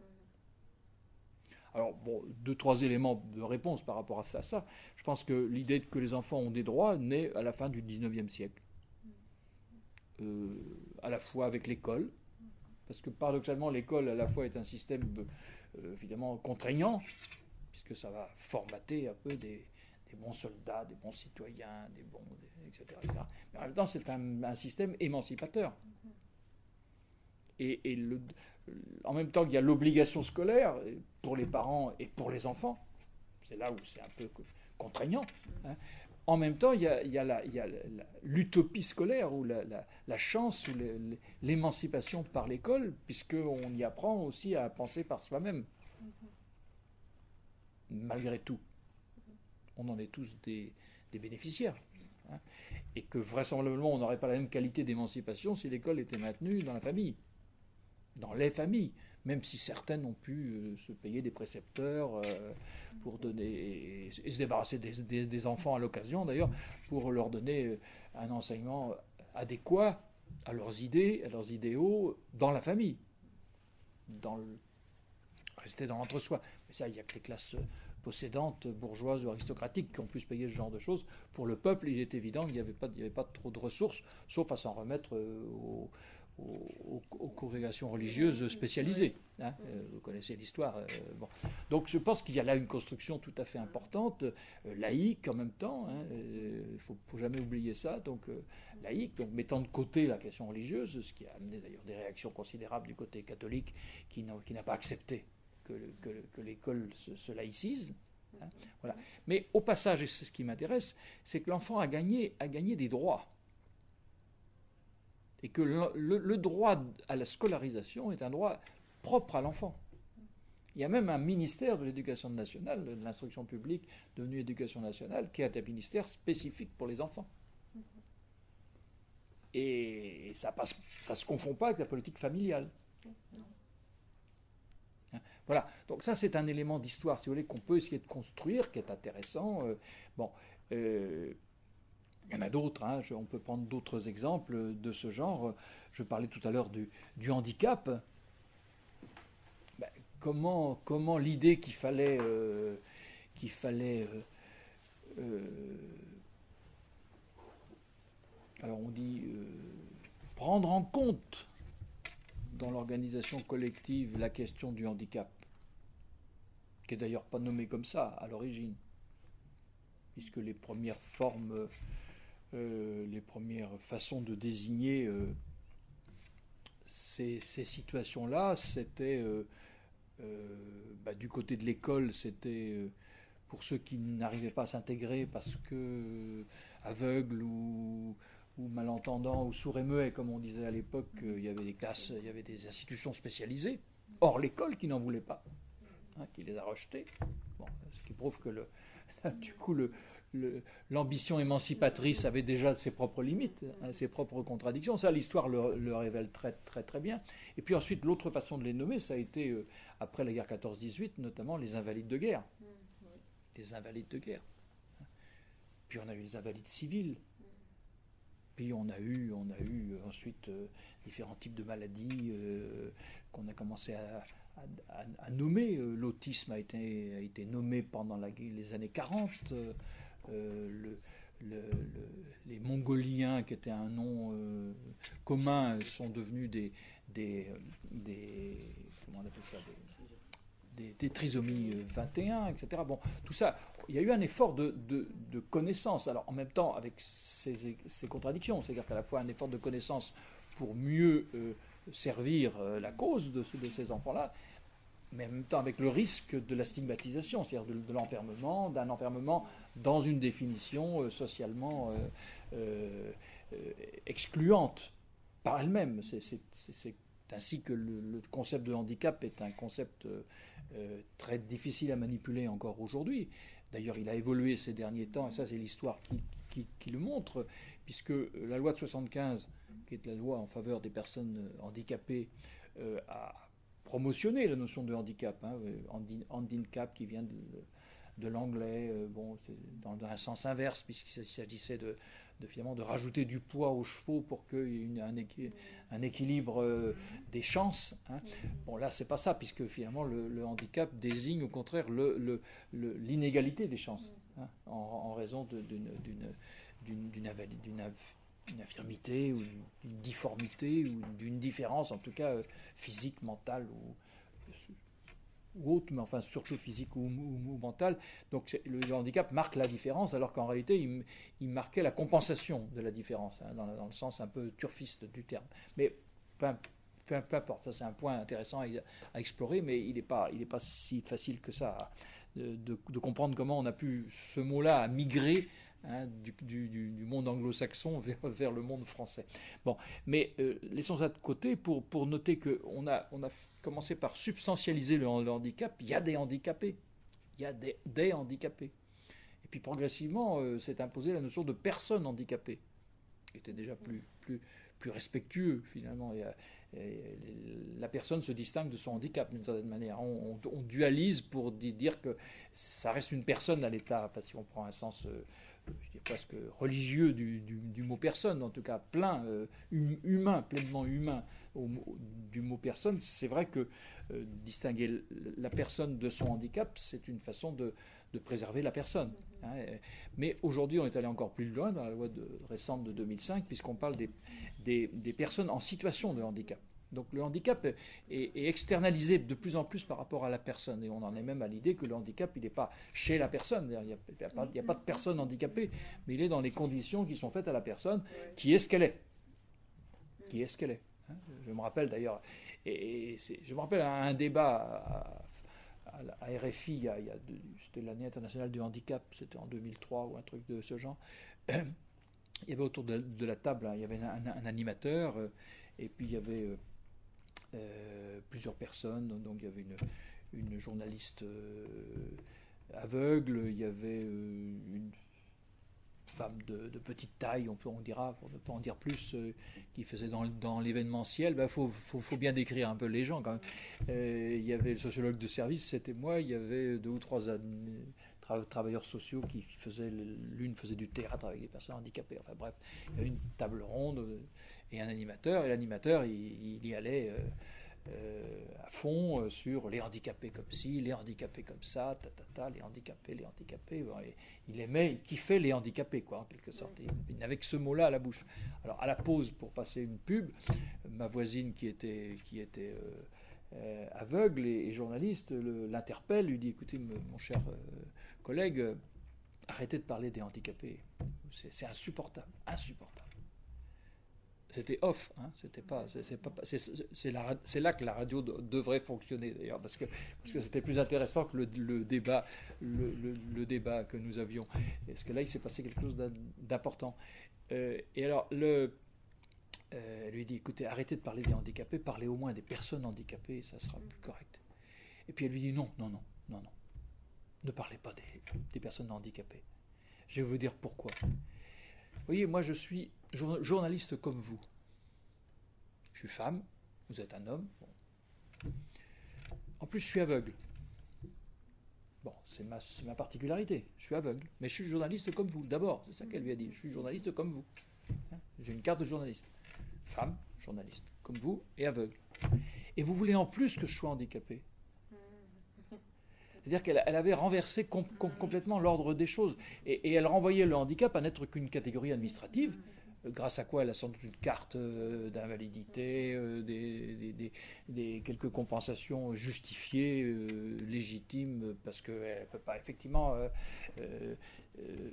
Alors, bon, deux, trois éléments de réponse par rapport à ça. ça. Je pense que l'idée que les enfants ont des droits naît à la fin du dix-neuvième siècle. Euh, à la fois avec l'école, parce que paradoxalement l'école à la fois est un système euh, évidemment contraignant, puisque ça va formater un peu des, des bons soldats, des bons citoyens, des bons, des, et cetera, et cetera. Mais en même temps c'est un, un système émancipateur. Et, et le, en même temps qu'il y a l'obligation scolaire pour les parents et pour les enfants, c'est là où c'est un peu contraignant, hein. En même temps, il y a, il y a, la, il y a la, l'utopie scolaire, ou la, la, la chance, ou l'émancipation par l'école, puisqu'on y apprend aussi à penser par soi-même. Malgré tout, on en est tous des, des bénéficiaires. Hein, et que vraisemblablement, on n'aurait pas la même qualité d'émancipation si l'école était maintenue dans la famille, dans les familles. Même si certaines ont pu euh, se payer des précepteurs euh, pour donner, et, et se débarrasser des, des, des enfants à l'occasion d'ailleurs, pour leur donner euh, un enseignement adéquat à leurs idées, à leurs idéaux, dans la famille. Dans le, rester dans l'entre-soi. Mais ça, il n'y a que les classes possédantes, bourgeoises ou aristocratiques qui ont pu se payer ce genre de choses. Pour le peuple, il est évident qu'il n'y avait pas, il n'y avait pas trop de ressources, sauf à s'en remettre euh, aux Aux, aux congrégations religieuses spécialisées. Hein, euh, vous connaissez l'histoire. Euh, bon. Donc je pense qu'il y a là une construction tout à fait importante, euh, laïque en même temps. Il hein, ne euh, faut, faut jamais oublier ça. Donc euh, laïque, donc mettant de côté la question religieuse, ce qui a amené d'ailleurs des réactions considérables du côté catholique qui n'a, qui n'a pas accepté que, le, que, que l'école se, se laïcise. Hein, voilà. Mais au passage, et c'est ce qui m'intéresse, c'est que l'enfant a gagné, a gagné des droits. Et que le, le, le droit à la scolarisation est un droit propre à l'enfant. Il y a même un ministère de l'éducation nationale, de l'instruction publique, devenu éducation nationale, qui est un ministère spécifique pour les enfants. Et ça ne se confond pas avec la politique familiale. Hein, voilà, donc ça c'est un élément d'histoire, si vous voulez, qu'on peut essayer de construire, qui est intéressant. Euh, bon, euh, il y en a d'autres, hein. Je, on peut prendre d'autres exemples de ce genre. Je parlais tout à l'heure du, du handicap. Ben, comment, comment l'idée qu'il fallait, euh, qu'il fallait euh, euh, alors on dit euh, prendre en compte dans l'organisation collective la question du handicap, qui n'est d'ailleurs pas nommée comme ça à l'origine, puisque les premières formes Euh, les premières façons de désigner euh, ces, ces situations-là, c'était euh, euh, bah, du côté de l'école, c'était euh, pour ceux qui n'arrivaient pas à s'intégrer parce que euh, aveugles ou, ou malentendants ou sourds et muets, comme on disait à l'époque, euh, il y avait des classes, il y avait des institutions spécialisées. Or l'école qui n'en voulait pas, hein, qui les a rejetées. Bon, ce qui prouve que le, du coup le Le, l'ambition émancipatrice avait déjà ses propres limites, hein, ses propres contradictions. Ça, l'histoire le, le révèle très, très, très bien. Et puis ensuite, l'autre façon de les nommer, ça a été, euh, après la guerre quatorze dix-huit, notamment les invalides de guerre. Mmh, oui. Les invalides de guerre. Puis on a eu les invalides civils. Puis on a eu, on a eu ensuite euh, différents types de maladies euh, qu'on a commencé à, à, à nommer. L'autisme a été, a été nommé pendant la, les années quarante. Euh, Euh, le, le, le, les Mongoliens, qui étaient un nom euh, commun, sont devenus des, des, des comment on appelle ça, des, des, des trisomies vingt et un, et cetera. Bon, tout ça, il y a eu un effort de, de, de connaissance. Alors, en même temps, avec ces, ces contradictions, c'est-à-dire qu'à la fois un effort de connaissance pour mieux euh, servir euh, la cause de, de ces enfants-là, mais en même temps avec le risque de la stigmatisation, c'est-à-dire de, de l'enfermement, d'un enfermement dans une définition euh, socialement euh, euh, euh, excluante par elle-même. C'est, c'est, c'est ainsi que le, le concept de handicap est un concept euh, euh, très difficile à manipuler encore aujourd'hui. D'ailleurs, il a évolué ces derniers temps, et ça c'est l'histoire qui, qui, qui le montre, puisque la loi de soixante-quinze, qui est la loi en faveur des personnes handicapées, euh, a promotionné la notion de handicap, hein, handicap qui vient de, de l'anglais, euh, bon, c'est dans, dans un sens inverse, puisqu'il s'agissait de, de, finalement, de rajouter du poids aux chevaux pour qu'il y ait une, un, équi, un équilibre euh, des chances. Hein. Bon, là, c'est pas ça, puisque finalement, le, le handicap désigne au contraire le, le, le, l'inégalité des chances, hein, en, en raison de, d'une, d'une, d'une, d'une, d'une, d'une une infirmité ou une, une difformité ou d'une différence, en tout cas euh, physique, mentale ou, ou autre, mais enfin surtout physique ou, ou, ou mentale. Donc le handicap marque la différence, alors qu'en réalité il, il marquait la compensation de la différence, hein, dans, dans le sens un peu turfiste du terme. Mais peu, peu, peu importe, ça c'est un point intéressant à, à explorer, mais il n'est pas, il n'est pas si facile que ça à, de, de, de comprendre comment on a pu, ce mot-là, à migrer, Hein, du, du, du monde anglo-saxon vers, vers le monde français. Bon, mais euh, laissons ça de côté pour, pour noter qu'on a, on a commencé par substantialiser le, le handicap. Il y a des handicapés. Il y a des, des handicapés. Et puis progressivement, euh, s'est imposée la notion de personne handicapée, qui était déjà plus, plus, plus respectueux finalement. Et, et, la personne se distingue de son handicap d'une certaine manière. On, on, on dualise pour dire que ça reste une personne à l'état, parce si on prend un sens... Euh, je dirais presque religieux du, du, du mot personne, en tout cas plein, euh, hum, humain, pleinement humain au, au, du mot personne. C'est vrai que euh, distinguer la personne de son handicap, c'est une façon de, de préserver la personne. Hein. Mais aujourd'hui, on est allé encore plus loin dans la loi de, récente de deux mille cinq, puisqu'on parle des, des, des personnes en situation de handicap. Donc le handicap est, est externalisé de plus en plus par rapport à la personne. Et on en est même à l'idée que le handicap, il n'est pas chez la personne. Il n'y a, a, a, a pas de personne handicapée, mais il est dans les conditions qui sont faites à la personne, qui est ce qu'elle est. Qui est ce qu'elle est. Hein. Je me rappelle d'ailleurs, et, et c'est, je me rappelle un débat à, à, à R F I, il y a, il y a de, c'était l'année internationale du handicap, c'était en deux mille trois ou un truc de ce genre. Il y avait autour de, de la table, hein, il y avait un, un, un animateur, euh, et puis il y avait... Euh, Euh, plusieurs personnes, donc il y avait une, une journaliste euh, aveugle, il y avait euh, une femme de, de petite taille, on, peut, on dira, pour ne pas en dire plus, euh, qui faisait dans, dans l'événementiel. Il ben, faut, faut, faut bien décrire un peu les gens quand même. Euh, il y avait le sociologue de service, c'était moi, il y avait deux ou trois années, tra- travailleurs sociaux qui faisaient, l'une faisait du théâtre avec des personnes handicapées, enfin bref, il y avait une table ronde et un animateur, et l'animateur il, il y allait euh, euh, à fond euh, sur les handicapés comme ci, les handicapés comme ça, ta, ta, ta, les handicapés, les handicapés, bon, et il aimait, il kiffait les handicapés quoi, en quelque sorte, il, il n'avait que ce mot-là à la bouche. Alors à la pause, pour passer une pub, ma voisine qui était, qui était euh, euh, aveugle et, et journaliste le, l'interpelle, lui dit, écoutez me, mon cher euh, collègue, euh, arrêtez de parler des handicapés, c'est, c'est insupportable, insupportable. C'était off, hein, c'était pas, c'est, c'est, pas c'est, c'est, la, c'est là que la radio de, devrait fonctionner d'ailleurs, parce que, parce que c'était plus intéressant que le, le, débat, le, le, le débat que nous avions. Parce que là, il s'est passé quelque chose d'important. Euh, et alors, le, euh, elle lui dit, écoutez, arrêtez de parler des handicapés, parlez au moins des personnes handicapées, ça sera plus correct. Et puis elle lui dit, non, non, non, non, non, ne parlez pas des, des personnes handicapées. Je vais vous dire pourquoi. Vous voyez, moi je suis journaliste comme vous. Je suis femme, vous êtes un homme. Bon. En plus, je suis aveugle. Bon, c'est ma, c'est ma particularité. Je suis aveugle, mais je suis journaliste comme vous. D'abord, c'est ça qu'elle lui a dit. Je suis journaliste comme vous. Hein, j'ai une carte de journaliste. Femme, journaliste, comme vous, et aveugle. Et vous voulez en plus que je sois handicapé. C'est-à-dire qu'elle elle avait renversé com- com- complètement l'ordre des choses. Et, et elle renvoyait le handicap à n'être qu'une catégorie administrative grâce à quoi elle a sans doute une carte euh, d'invalidité, euh, des, des, des, des quelques compensations justifiées, euh, légitimes, parce qu'elle ne peut pas effectivement euh, euh, euh,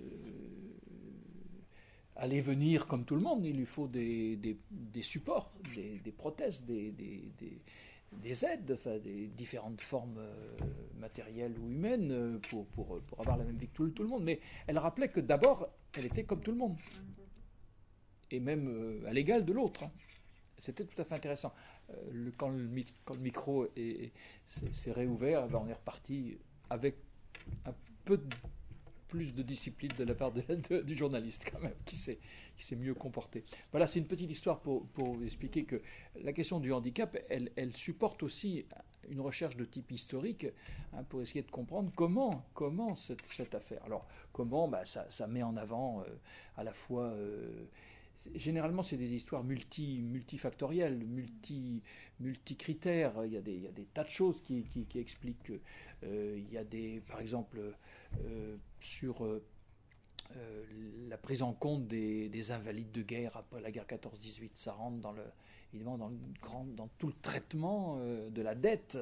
aller venir comme tout le monde. Il lui faut des, des, des supports, des, des prothèses, des, des, des, des aides, enfin, des différentes formes euh, matérielles ou humaines euh, pour, pour, pour avoir la même vie que tout, tout le monde. Mais elle rappelait que d'abord, elle était comme tout le monde. Et même euh, à l'égal de l'autre. Hein. C'était tout à fait intéressant. Euh, le, quand, le, quand le micro est, est, s'est réouvert, ben on est reparti avec un peu de, plus de discipline de la part de, de, du journaliste quand même, qui s'est, qui s'est mieux comporté. Voilà, c'est une petite histoire pour, pour vous expliquer que la question du handicap, elle, elle supporte aussi une recherche de type historique, hein, pour essayer de comprendre comment, comment cette, cette affaire. Alors, comment, ben, ça, ça met en avant euh, à la fois... Euh, généralement, c'est des histoires multi, multifactorielles, multi, multicritères. Il y a des, il y a des tas de choses qui, qui, qui expliquent que, euh, il y a des, par exemple, euh, sur euh, euh, la prise en compte des, des invalides de guerre après la guerre quatorze dix-huit. Ça rentre dans le, évidemment dans, le grand, dans tout le traitement euh, de la dette,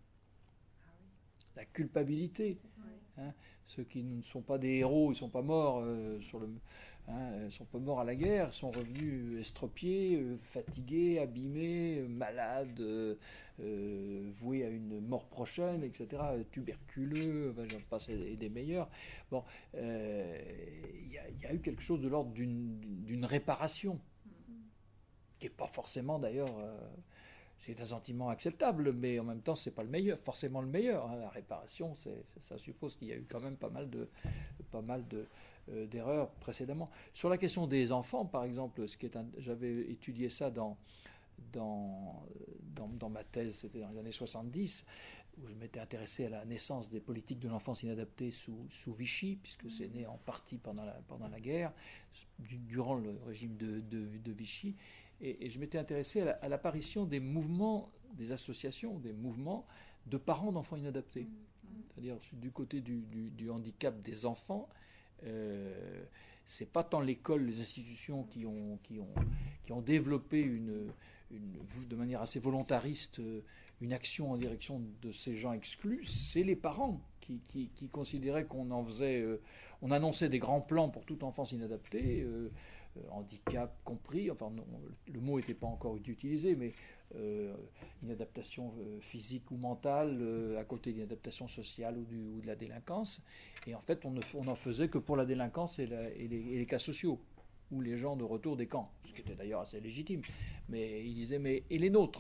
la culpabilité. Hein. Ceux qui ne sont pas des héros, ils ne sont pas morts euh, sur le... Hein, ils ne sont pas morts à la guerre, sont revenus estropiés, euh, fatigués, abîmés, euh, malades, euh, euh, voués à une mort prochaine, et cetera. Tuberculeux, enfin, j'en passe et des meilleurs. Bon, il euh, y, y a eu quelque chose de l'ordre d'une, d'une réparation, qui n'est pas forcément d'ailleurs... Euh, c'est un sentiment acceptable, mais en même temps, c'est pas le meilleur, forcément le meilleur. Hein. La réparation, c'est, ça suppose qu'il y a eu quand même pas mal de, pas mal de, euh, d'erreurs précédemment. Sur la question des enfants, par exemple, ce qui est un, j'avais étudié ça dans, dans, dans, dans ma thèse, c'était dans les années soixante-dix, où je m'étais intéressé à la naissance des politiques de l'enfance inadaptée sous, sous Vichy, puisque c'est né en partie pendant la, pendant la guerre, durant le régime de, de, de Vichy. Et, et je m'étais intéressé à, la, à l'apparition des mouvements, des associations, des mouvements de parents d'enfants inadaptés. Mmh. C'est-à-dire du côté du, du, du handicap des enfants, euh, c'est pas tant l'école, les institutions qui ont, qui ont, qui ont développé une, une, de manière assez volontariste une action en direction de ces gens exclus, c'est les parents qui, qui, qui considéraient qu'on en faisait, euh, on annonçait des grands plans pour toute enfance inadaptée. Euh, Euh, handicap compris, enfin non, le mot n'était pas encore utilisé, mais euh, une adaptation euh, physique ou mentale euh, à côté d'une adaptation sociale ou, du, ou de la délinquance. Et en fait, on, ne, on en faisait que pour la délinquance et, la, et, les, et les cas sociaux, ou les gens de retour des camps, ce qui était d'ailleurs assez légitime. Mais il disait, mais et les nôtres ?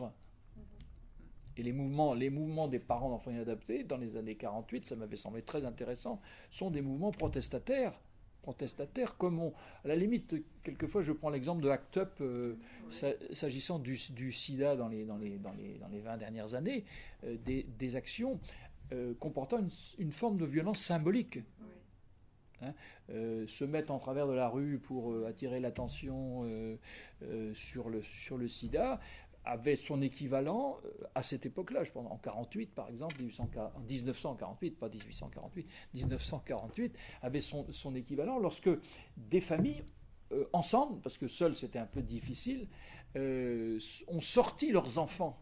Et les mouvements, les mouvements des parents d'enfants inadaptés, dans les années quarante-huit, ça m'avait semblé très intéressant, sont des mouvements protestataires, protestataires, comme on, à la limite, quelquefois je prends l'exemple de ACT UP, euh, oui. S'agissant du, du sida dans les, dans les, dans les, dans les vingt dernières années, euh, des, des actions euh, comportant une, une forme de violence symbolique. Oui. Hein, euh, se mettre en travers de la rue pour euh, attirer l'attention euh, euh, sur, le, sur le sida avait son équivalent à cette époque-là, je pense en quarante-huit par exemple, en dix-neuf cent quarante-huit, pas dix-huit cent quarante-huit, dix-neuf cent quarante-huit, avait son, son équivalent lorsque des familles, euh, ensemble, parce que seuls c'était un peu difficile, euh, ont sorti leurs enfants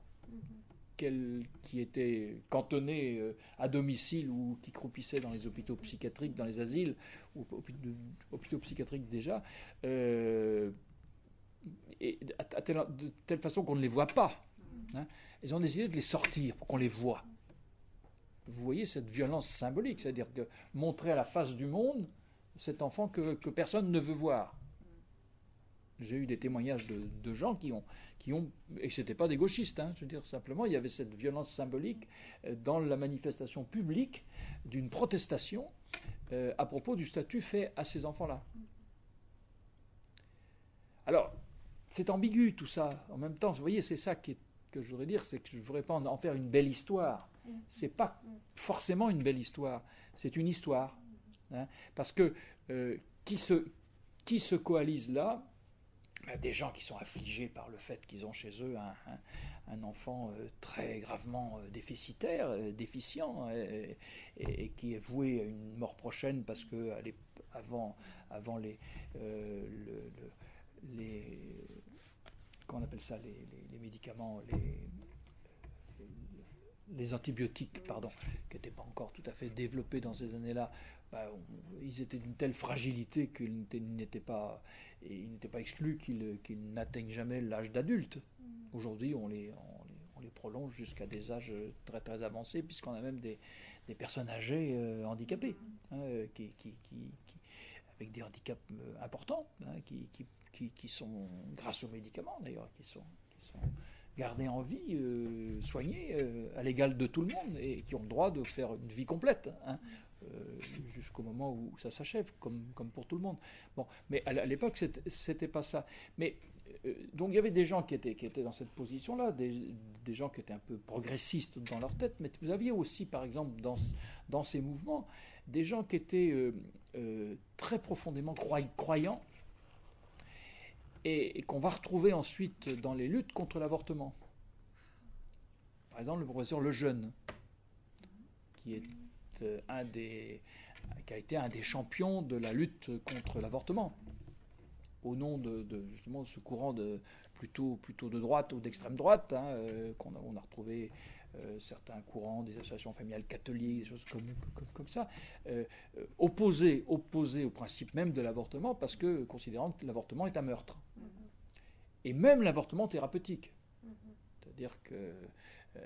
qui étaient cantonnés euh, à domicile ou qui croupissaient dans les hôpitaux psychiatriques, dans les asiles, ou hôpitaux psychiatriques déjà, euh, et à telle, de telle façon qu'on ne les voit pas. Hein. Ils ont décidé de les sortir pour qu'on les voit. Vous voyez cette violence symbolique, c'est-à-dire que montrer à la face du monde cet enfant que, que personne ne veut voir. J'ai eu des témoignages de, de gens qui ont, qui ont, et ce n'étaient pas des gauchistes, hein, je veux dire simplement, il y avait cette violence symbolique dans la manifestation publique d'une protestation euh, à propos du statut fait à ces enfants-là. Alors, c'est ambigu tout ça. En même temps, vous voyez, c'est ça qui est, que je voudrais dire, c'est que je ne voudrais pas en, en faire une belle histoire. C'est pas forcément une belle histoire, c'est une histoire. Hein, parce que euh, qui, se, qui se coalise là? Des gens qui sont affligés par le fait qu'ils ont chez eux un, un, un enfant euh, très gravement euh, déficitaire, euh, déficient, et, et, et qui est voué à une mort prochaine parce que avant, avant les, euh, le, le les comment on appelle ça, les, les, les médicaments, les, les antibiotiques, pardon, qui n'étaient pas encore tout à fait développés dans ces années-là, bah, on, ils étaient d'une telle fragilité qu'ils n'étaient pas, et il n'était pas exclu qu'ils, qu'ils n'atteignent jamais l'âge d'adulte. Aujourd'hui, on les, on les, on les prolonge jusqu'à des âges très très avancés, puisqu'on a même des, des personnes âgées euh, handicapées, hein, qui, qui, qui, qui, avec des handicaps euh, importants, hein, qui, qui, qui, qui sont, grâce aux médicaments d'ailleurs, qui sont, qui sont gardés en vie, euh, soignés euh, à l'égal de tout le monde, et qui ont le droit de faire une vie complète, hein, euh, jusqu'au moment où ça s'achève, comme, comme pour tout le monde. Bon, mais à l'époque, c'était, c'était pas ça. Mais euh, donc il y avait des gens qui étaient, qui étaient dans cette position-là, des, des gens qui étaient un peu progressistes dans leur tête, mais vous aviez aussi, par exemple, dans, dans ces mouvements, des gens qui étaient euh, euh, très profondément croy- croyants, et, et qu'on va retrouver ensuite dans les luttes contre l'avortement. Par exemple, le professeur Lejeune, qui est euh, un des, qui a été un des champions de la lutte contre l'avortement, au nom de, de justement de ce courant de plutôt plutôt de droite ou d'extrême droite, hein, euh, qu'on a, on a retrouvé euh, certains courants des associations familiales catholiques, des choses comme comme, comme ça, euh, euh, opposés opposés au principe même de l'avortement, parce que considérant que l'avortement est un meurtre, mmh. et même l'avortement thérapeutique, mmh. c'est-à-dire que euh,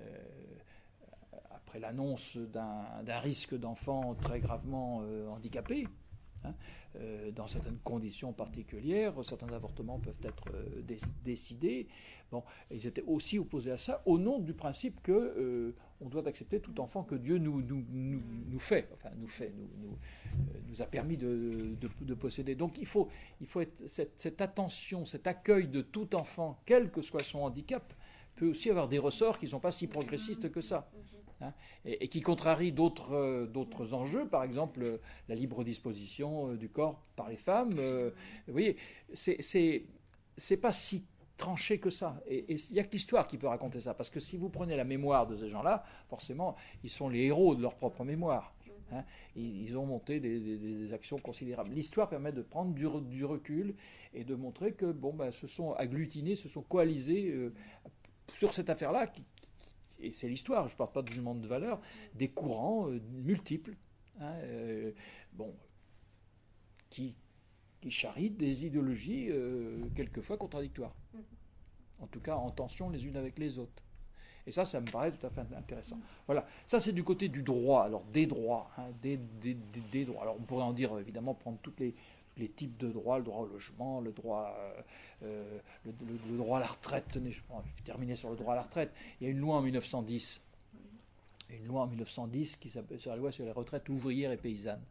après l'annonce d'un, d'un risque d'enfant très gravement euh, handicapé, hein, euh, dans certaines conditions particulières, certains avortements peuvent être euh, dé- décidés. Bon, ils étaient aussi opposés à ça au nom du principe que euh, on doit accepter tout enfant que Dieu nous, nous, nous, nous fait, enfin nous fait, nous, nous, euh, nous a permis de, de, de posséder. Donc il faut, il faut être, cette, cette attention, cet accueil de tout enfant, quel que soit son handicap, peut aussi avoir des ressorts qui ne sont pas si progressistes que ça. Hein, et, et qui contrarie d'autres, euh, d'autres enjeux, par exemple euh, la libre disposition euh, du corps par les femmes. Euh, vous voyez, c'est, c'est, c'est pas si tranché que ça. Et il n'y a que l'histoire qui peut raconter ça. Parce que si vous prenez la mémoire de ces gens-là, forcément, ils sont les héros de leur propre mémoire. Hein, ils, ils ont monté des, des, des actions considérables. L'histoire permet de prendre du, du recul et de montrer que bon, ben, se sont agglutinés, se sont coalisés euh, sur cette affaire-là, qui, et c'est l'histoire, je ne parle pas de jugement de valeur, des courants euh, multiples, hein, euh, bon, qui, qui charrient des idéologies euh, quelquefois contradictoires, en tout cas en tension les unes avec les autres. Et ça, ça me paraît tout à fait intéressant. Voilà, ça c'est du côté du droit, alors des droits, hein, des, des, des, des droits. Alors on pourrait en dire, évidemment, prendre toutes les... les types de droits, le droit au logement, le droit, euh, le, le, le droit à la retraite. Tenez, je, bon, je vais terminer sur le droit à la retraite. Il y a une loi en mille neuf cent dix, une loi en mille neuf cent dix qui s'appelle la loi sur les retraites ouvrières et paysannes.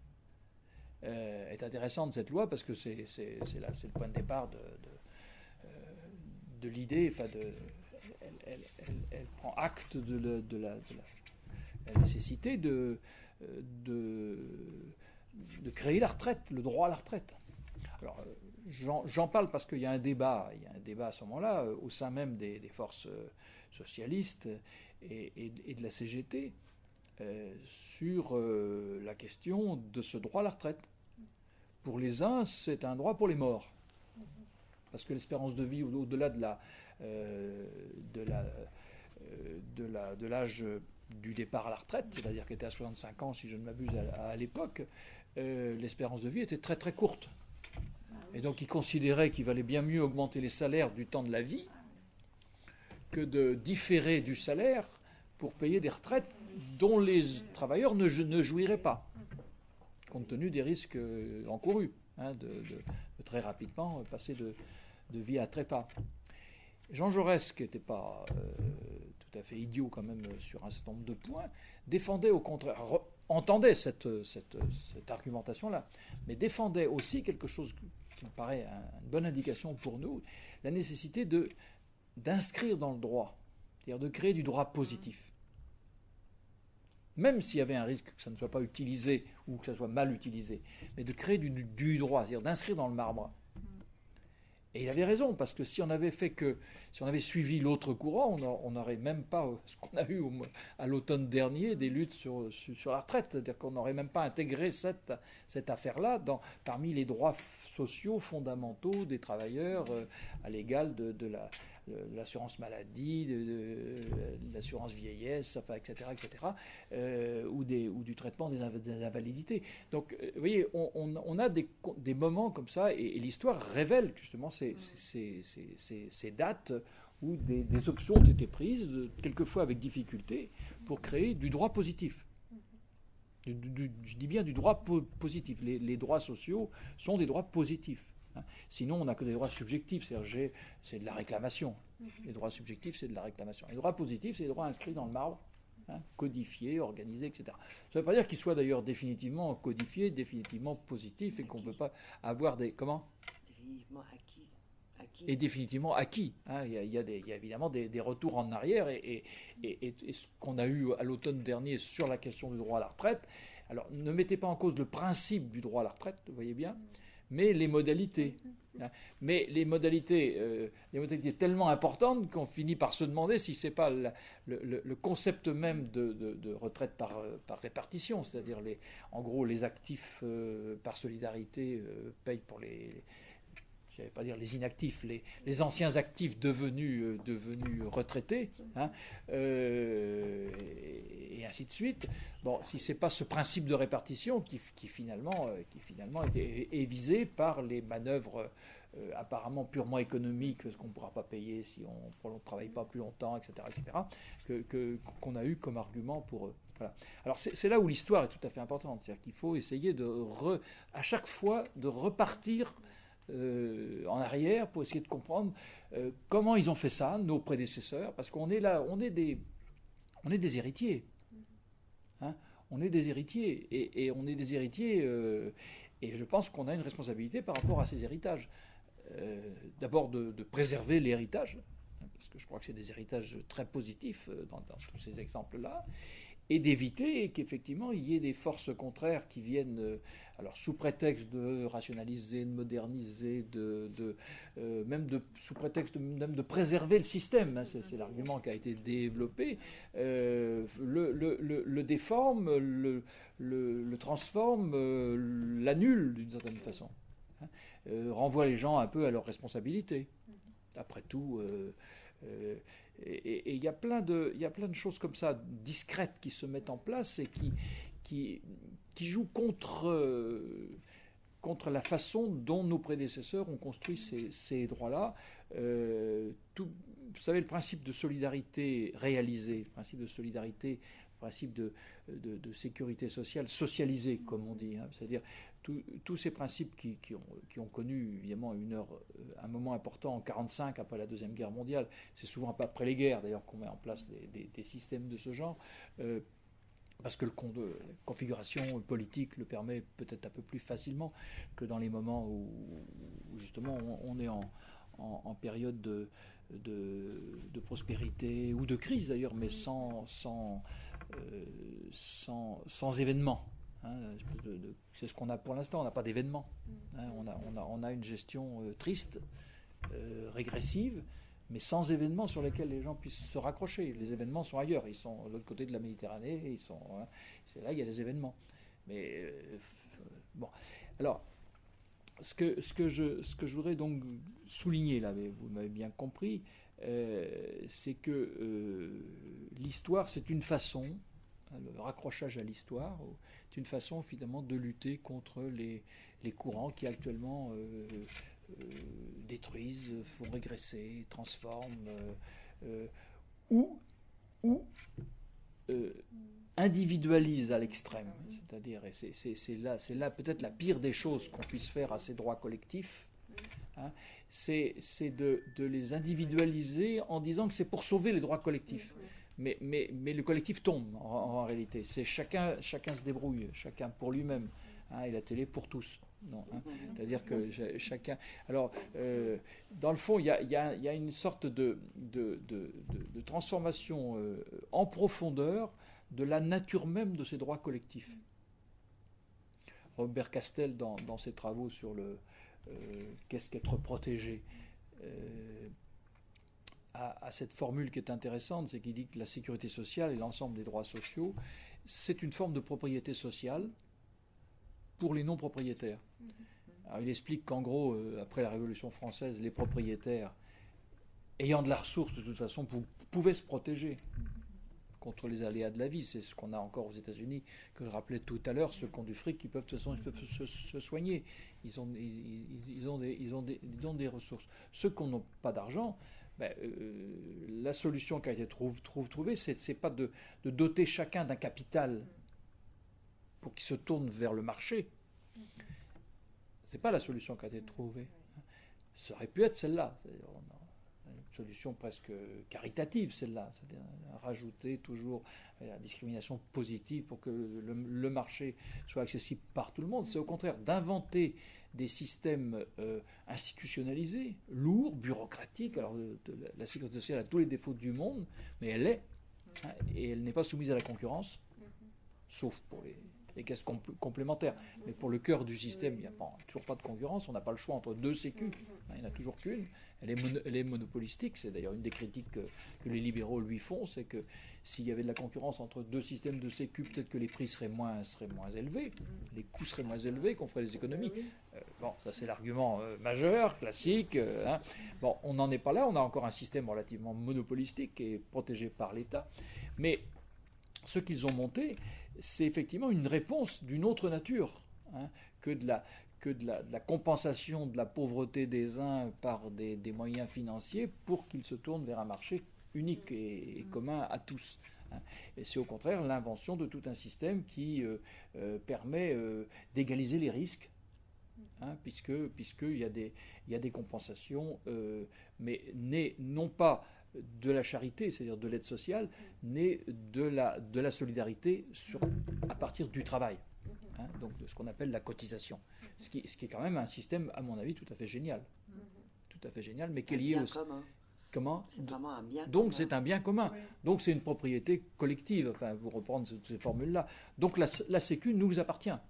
Euh, est intéressante cette loi parce que c'est, c'est, c'est, là, c'est le point de départ de, de, euh, de l'idée, enfin de, elle, elle, elle, elle prend acte de, le, de, la, de la, la nécessité de, de de créer la retraite, le droit à la retraite. Alors, j'en, j'en parle parce qu'il y a un débat, il y a un débat à ce moment-là, euh, au sein même des, des forces euh, socialistes et, et, et de la C G T, euh, sur euh, la question de ce droit à la retraite. Pour les uns, c'est un droit pour les morts. Parce que l'espérance de vie, au-delà de la, euh, de la, euh, de la, de l'âge du départ à la retraite, c'est-à-dire qu'elle était à soixante-cinq ans, si je ne m'abuse, à, à l'époque, euh, l'espérance de vie était très très courte. Et donc ils considéraient qu'il valait bien mieux augmenter les salaires du temps de la vie que de différer du salaire pour payer des retraites dont les travailleurs ne, ne jouiraient pas, compte tenu des risques encourus, hein, de, de, de très rapidement passer de, de vie à trépas. Jean Jaurès, qui n'était pas euh, tout à fait idiot quand même sur un certain nombre de points, défendait au contraire, re, entendait cette, cette, cette argumentation-là, mais défendait aussi quelque chose qui me paraît une bonne indication pour nous, la nécessité de, d'inscrire dans le droit, c'est-à-dire de créer du droit positif. Même s'il y avait un risque que ça ne soit pas utilisé ou que ça soit mal utilisé, mais de créer du, du droit, c'est-à-dire d'inscrire dans le marbre. Et il avait raison, parce que si on avait fait que, si on avait suivi l'autre courant, on n'aurait même pas ce qu'on a eu au, à l'automne dernier, des luttes sur, sur, sur la retraite, c'est-à-dire qu'on n'aurait même pas intégré cette, cette affaire-là dans, parmi les droits sociaux fondamentaux des travailleurs euh, à l'égal de, de, la, de l'assurance maladie, de, de, de l'assurance vieillesse, enfin, et cetera, et cetera, euh, ou, des, ou du traitement des, inv- des invalidités. Donc, euh, vous voyez, on, on, on a des, des moments comme ça, et, et l'histoire révèle justement ces, ces, ces, ces, ces dates où des, des options ont été prises, quelquefois avec difficulté, pour créer du droit positif. Du, du, je dis bien du droit po- positif. Les, les droits sociaux sont des droits positifs. Hein. Sinon, on n'a que des droits subjectifs, c'est-à-dire j'ai, c'est de la réclamation. Les droits subjectifs, c'est de la réclamation. Les droits positifs, c'est des droits inscrits dans le marbre, hein, codifiés, organisés, et cetera. Ça ne veut pas dire qu'ils soient d'ailleurs définitivement codifiés, définitivement positifs, et qu'on ne peut pas avoir des... Comment ? Définitivement acquis. acquis. Et définitivement acquis. Hein. Il, y a, il, y a des, il y a évidemment des, des retours en arrière, et, et, et, et, et ce qu'on a eu à l'automne dernier sur la question du droit à la retraite, alors ne mettez pas en cause le principe du droit à la retraite, vous voyez bien, mais les modalités. Hein. Mais les modalités, euh, les modalités tellement importantes qu'on finit par se demander si c'est pas la, le, le concept même de, de, de retraite par, par répartition, c'est-à-dire les, en gros les actifs euh, par solidarité euh, payent pour les... je ne vais pas dire les inactifs, les, les anciens actifs devenus, euh, devenus retraités, hein, euh, et, et ainsi de suite. Bon, si ce n'est pas ce principe de répartition qui, qui finalement, euh, qui finalement est, est, est visé par les manœuvres euh, apparemment purement économiques, parce qu'on ne pourra pas payer si on ne travaille pas plus longtemps, et cetera, et cetera, que, que, qu'on a eu comme argument pour eux. Voilà. Alors c'est, c'est là où l'histoire est tout à fait importante, c'est-à-dire qu'il faut essayer de, re, à chaque fois, de repartir Euh, en arrière pour essayer de comprendre euh, comment ils ont fait ça, nos prédécesseurs, parce qu'on est là, on est des, on est des héritiers. Hein, on est des héritiers, et, et on est des héritiers, euh, et je pense qu'on a une responsabilité par rapport à ces héritages. Euh, d'abord de, de préserver l'héritage, parce que je crois que c'est des héritages très positifs dans, dans tous ces exemples-là, et d'éviter qu'effectivement il y ait des forces contraires qui viennent, euh, alors sous prétexte de rationaliser, de moderniser, de, de, euh, même de, sous prétexte de, même de préserver le système, hein, c'est, c'est l'argument qui a été développé, euh, le, le, le, le déforme, le, le, le transforme, euh, l'annule d'une certaine façon, hein, euh, renvoie les gens un peu à leurs responsabilités. Après tout... Euh, euh, Et il y a plein de, il y a plein de choses comme ça, discrètes, qui se mettent en place et qui, qui, qui jouent contre, euh, contre la façon dont nos prédécesseurs ont construit ces, ces droits-là. Euh, tout, vous savez, le principe de solidarité réalisée, le principe de solidarité, le principe de, de, de sécurité sociale socialisée, comme on dit, hein, c'est-à-dire tous ces principes qui, qui, ont, qui ont connu évidemment une heure, un moment important en mille neuf cent quarante-cinq, après la Deuxième Guerre mondiale, c'est souvent après les guerres d'ailleurs qu'on met en place des, des, des systèmes de ce genre, euh, parce que le, la configuration politique le permet peut-être un peu plus facilement que dans les moments où, où justement on, on est en, en, en période de, de, de prospérité ou de crise d'ailleurs, mais sans, sans, euh, sans, sans événements. Hein, de, de, c'est ce qu'on a pour l'instant, on n'a pas d'événement. Hein, on, a, on, a, on a une gestion euh, triste, euh, régressive, mais sans événements sur lesquels les gens puissent se raccrocher. Les événements sont ailleurs, ils sont de l'autre côté de la Méditerranée, ils sont, hein, c'est là il y a des événements. Mais euh, bon, alors ce que, ce, que je, ce que je voudrais donc souligner là, mais vous m'avez bien compris, euh, c'est que euh, l'histoire c'est une façon, le raccrochage à l'histoire, c'est une façon finalement de lutter contre les, les courants qui actuellement euh, euh, détruisent, font régresser, transforment, euh, euh, ou, ou euh, individualisent à l'extrême. C'est-à-dire, et c'est, c'est, c'est là, c'est là peut-être la pire des choses qu'on puisse faire à ces droits collectifs, hein, c'est, c'est de, de les individualiser en disant que c'est pour sauver les droits collectifs. Mais, mais, mais le collectif tombe en, en réalité. C'est chacun, chacun se débrouille, chacun pour lui-même. Hein, et la télé pour tous. Non, hein. C'est-à-dire que chacun. Alors, euh, dans le fond, il y a, y a, y a une sorte de, de, de, de, de transformation euh, en profondeur de la nature même de ces droits collectifs. Robert Castel, dans, dans ses travaux sur le euh, qu'est-ce qu'être protégé, euh, À, à cette formule qui est intéressante, c'est qu'il dit que la sécurité sociale et l'ensemble des droits sociaux, c'est une forme de propriété sociale pour les non-propriétaires. Alors, il explique qu'en gros, euh, après la Révolution française, les propriétaires, ayant de la ressource de toute façon, pou- pouvaient se protéger contre les aléas de la vie. C'est ce qu'on a encore aux États-Unis, que je rappelais tout à l'heure. Ceux qui ont du fric, qui peuvent, de toute façon, ils peuvent se, se soigner. Ils ont, ils, ils ont des, ils ont des, ils ont des ressources. Ceux qui n'ont pas d'argent, ben, euh, la solution qui a été trouve, trouve, trouvée, c'est, c'est pas de, de doter chacun d'un capital pour qu'il se tourne vers le marché. C'est pas la solution qui a été trouvée. Ça aurait pu être celle-là. C'est-à-dire, on a une solution presque caritative, celle-là. C'est-à-dire rajouter toujours la discrimination positive pour que le, le marché soit accessible par tout le monde. C'est au contraire d'inventer des systèmes euh, institutionnalisés, lourds, bureaucratiques. Alors de, de, la sécurité sociale a tous les défauts du monde, mais elle l'est. Hein, et elle n'est pas soumise à la concurrence, sauf pour les... les caisses compl- complémentaires. Mais pour le cœur du système, il n'y a pas, toujours pas de concurrence. On n'a pas le choix entre deux sécu. Il n'y en a toujours qu'une. Elle est, mono- elle est monopolistique. C'est d'ailleurs une des critiques que, que les libéraux lui font, c'est que s'il y avait de la concurrence entre deux systèmes de sécu, peut-être que les prix seraient moins, seraient moins élevés, les coûts seraient moins élevés, qu'on ferait des économies. Euh, bon, ça c'est l'argument euh, majeur, classique. Euh, hein. Bon, on n'en est pas là. On a encore un système relativement monopolistique et protégé par l'État. Mais ce qu'ils ont monté, c'est effectivement une réponse d'une autre nature, hein, que, de la, que de, la, de la compensation de la pauvreté des uns par des, des moyens financiers pour qu'ils se tournent vers un marché unique et, et commun à tous. Hein. Et c'est au contraire l'invention de tout un système qui euh, euh, permet euh, d'égaliser les risques, hein, puisque puisqu'il y a des, il y a des compensations, euh, mais nées non pas de la charité, c'est-à-dire de l'aide sociale, née de la, de la solidarité sur, à partir du travail, hein, donc de ce qu'on appelle la cotisation. Ce qui, ce qui est quand même un système, à mon avis, tout à fait génial. Tout à fait génial, mais qui est lié aussi. Commun. Comment ? C'est vraiment un bien Donc commun. c'est un bien commun. Oui. Donc c'est une propriété collective, enfin, vous reprendre ces, ces formules-là. Donc la, la Sécu nous appartient. Hein,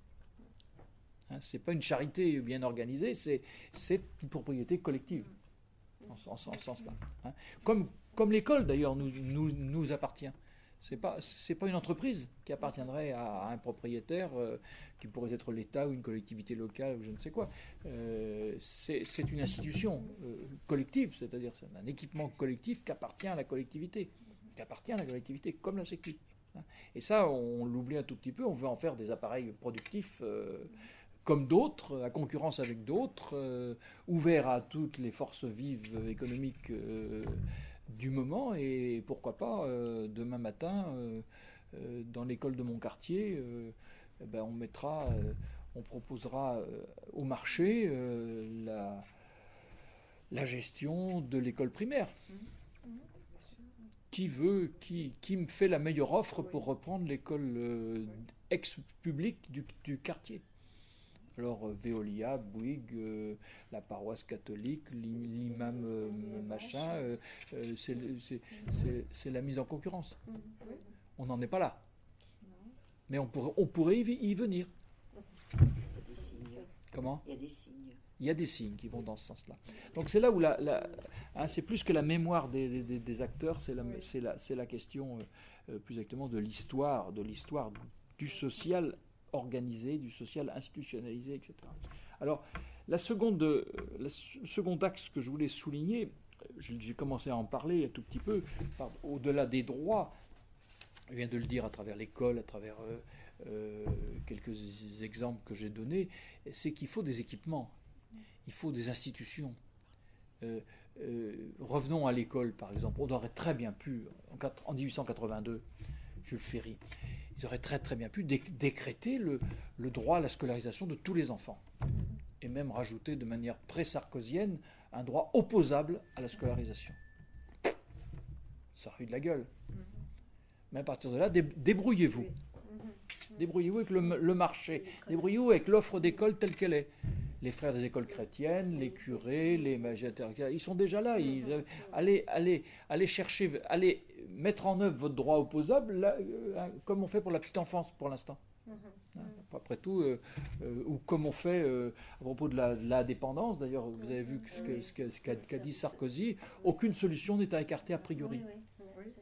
c'est pas une charité bien organisée, c'est, c'est une propriété collective. En, en, en ce sens-là. Hein. Comme, comme l'école, d'ailleurs, nous, nous, nous appartient. Ce n'est pas, c'est pas une entreprise qui appartiendrait à, à un propriétaire, euh, qui pourrait être l'État ou une collectivité locale ou je ne sais quoi. Euh, c'est, c'est une institution euh, collective, c'est-à-dire c'est un équipement collectif qui appartient à la collectivité, qui appartient à la collectivité, comme la Sécu. Hein. Et ça, on, on l'oublie un tout petit peu, on veut en faire des appareils productifs euh, comme d'autres, à concurrence avec d'autres, euh, ouverts à toutes les forces vives économiques euh, du moment, et pourquoi pas, euh, demain matin, euh, euh, dans l'école de mon quartier, euh, eh ben, on mettra, euh, on proposera euh, au marché euh, la, la gestion de l'école primaire. Qui veut, qui, qui me fait la meilleure offre pour reprendre l'école euh, ex-publique du, du quartier? Alors, euh, Veolia, Bouygues, euh, la paroisse catholique, l'imam euh, machin, euh, euh, c'est, c'est, c'est, c'est la mise en concurrence. On n'en est pas là. Mais on pourrait, on pourrait y, y venir. Il y a des signes. Comment ? Il y a des signes. Il y a des signes qui vont dans ce sens-là. Donc c'est là où la, la, hein, c'est plus que la mémoire des, des, des acteurs, c'est la, c'est la, c'est la question euh, plus exactement de l'histoire, de l'histoire du social organisé, du social institutionnalisé, et cetera. Alors, la seconde, la second axe que je voulais souligner, j'ai commencé à en parler un tout petit peu, au-delà des droits, je viens de le dire à travers l'école, à travers euh, euh, quelques exemples que j'ai donnés, c'est qu'il faut des équipements, il faut des institutions. Euh, euh, revenons à l'école, par exemple. On aurait très bien pu, en, en dix-huit cent quatre-vingt-deux, Jules Ferry, ils auraient très très bien pu dé- décréter le, le droit à la scolarisation de tous les enfants. Et même rajouter de manière pré-sarkozienne un droit opposable à la scolarisation. Ça aurait eu de la gueule. Mais à partir de là, dé- débrouillez-vous. Débrouillez-vous avec le, le marché. Débrouillez-vous avec l'offre d'école telle qu'elle est. Les frères des écoles chrétiennes, les curés, les magistères, ils sont déjà là. Ils, allez, allez, allez chercher, allez mettre en œuvre votre droit opposable, là, euh, comme on fait pour la petite enfance pour l'instant. Hein, après tout, euh, euh, ou comme on fait euh, à propos de la, de la dépendance, d'ailleurs, vous avez vu ce, que, ce, que, ce qu'a, qu'a dit Sarkozy, aucune solution n'est à écarter a priori.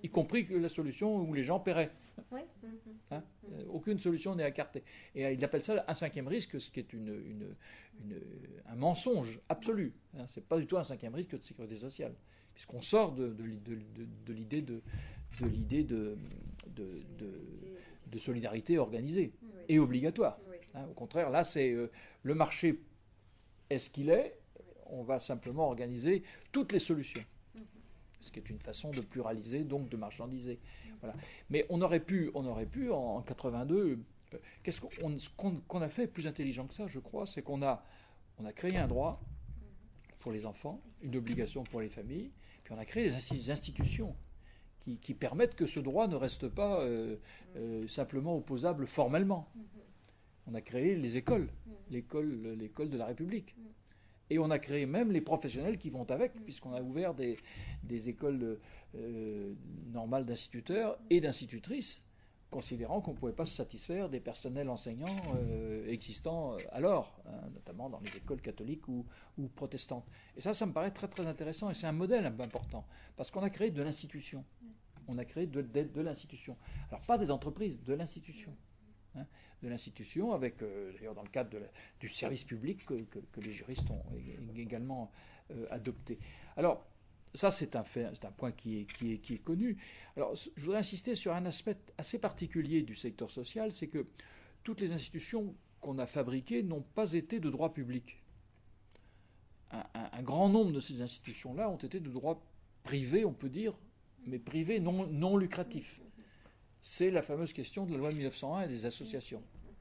y compris que la solution où les gens paieraient. Oui. Hein, euh, aucune solution n'est écartée. Et euh, il appelle ça un cinquième risque, ce qui est une, une, une, un mensonge absolu. Hein, ce n'est pas du tout un cinquième risque de sécurité sociale, puisqu'on sort de, de, de, de, de l'idée de, de, l'idée de, de, de, de solidarité organisée Oui. et obligatoire. Oui. Hein, au contraire, là, c'est euh, le marché est ce qu'il est, on va simplement organiser toutes les solutions. Ce qui est une façon de pluraliser, donc de marchandiser. Voilà. Mais on aurait pu, on aurait pu en, en quatre-vingt-deux, euh, qu'est-ce qu'on, ce qu'on, qu'on a fait plus intelligent que ça, je crois, c'est qu'on a, on a créé un droit pour les enfants, une obligation pour les familles, puis on a créé des institutions qui, qui permettent que ce droit ne reste pas euh, euh, simplement opposable formellement. On a créé les écoles, l'école, l'école de la République. Et on a créé même les professionnels qui vont avec, puisqu'on a ouvert des, des écoles euh, normales d'instituteurs et d'institutrices, considérant qu'on ne pouvait pas se satisfaire des personnels enseignants euh, existants alors, hein, notamment dans les écoles catholiques ou, ou protestantes. Et ça, ça me paraît très très intéressant, et c'est un modèle un peu important, parce qu'on a créé de l'institution. On a créé de, de, de l'institution. Alors pas des entreprises, de l'institution. Hein, de l'institution, avec, euh, d'ailleurs dans le cadre de la, du service public que, que, que les juristes ont également euh, adopté. Alors, ça c'est un fait, c'est un point qui est, qui, est, qui est connu. Alors, je voudrais insister sur un aspect assez particulier du secteur social, c'est que toutes les institutions qu'on a fabriquées n'ont pas été de droit public. Un, un, un grand nombre de ces institutions-là ont été de droit privé, on peut dire, mais privé non, non lucratif. C'est la fameuse question de la loi de mille neuf cent un et des associations.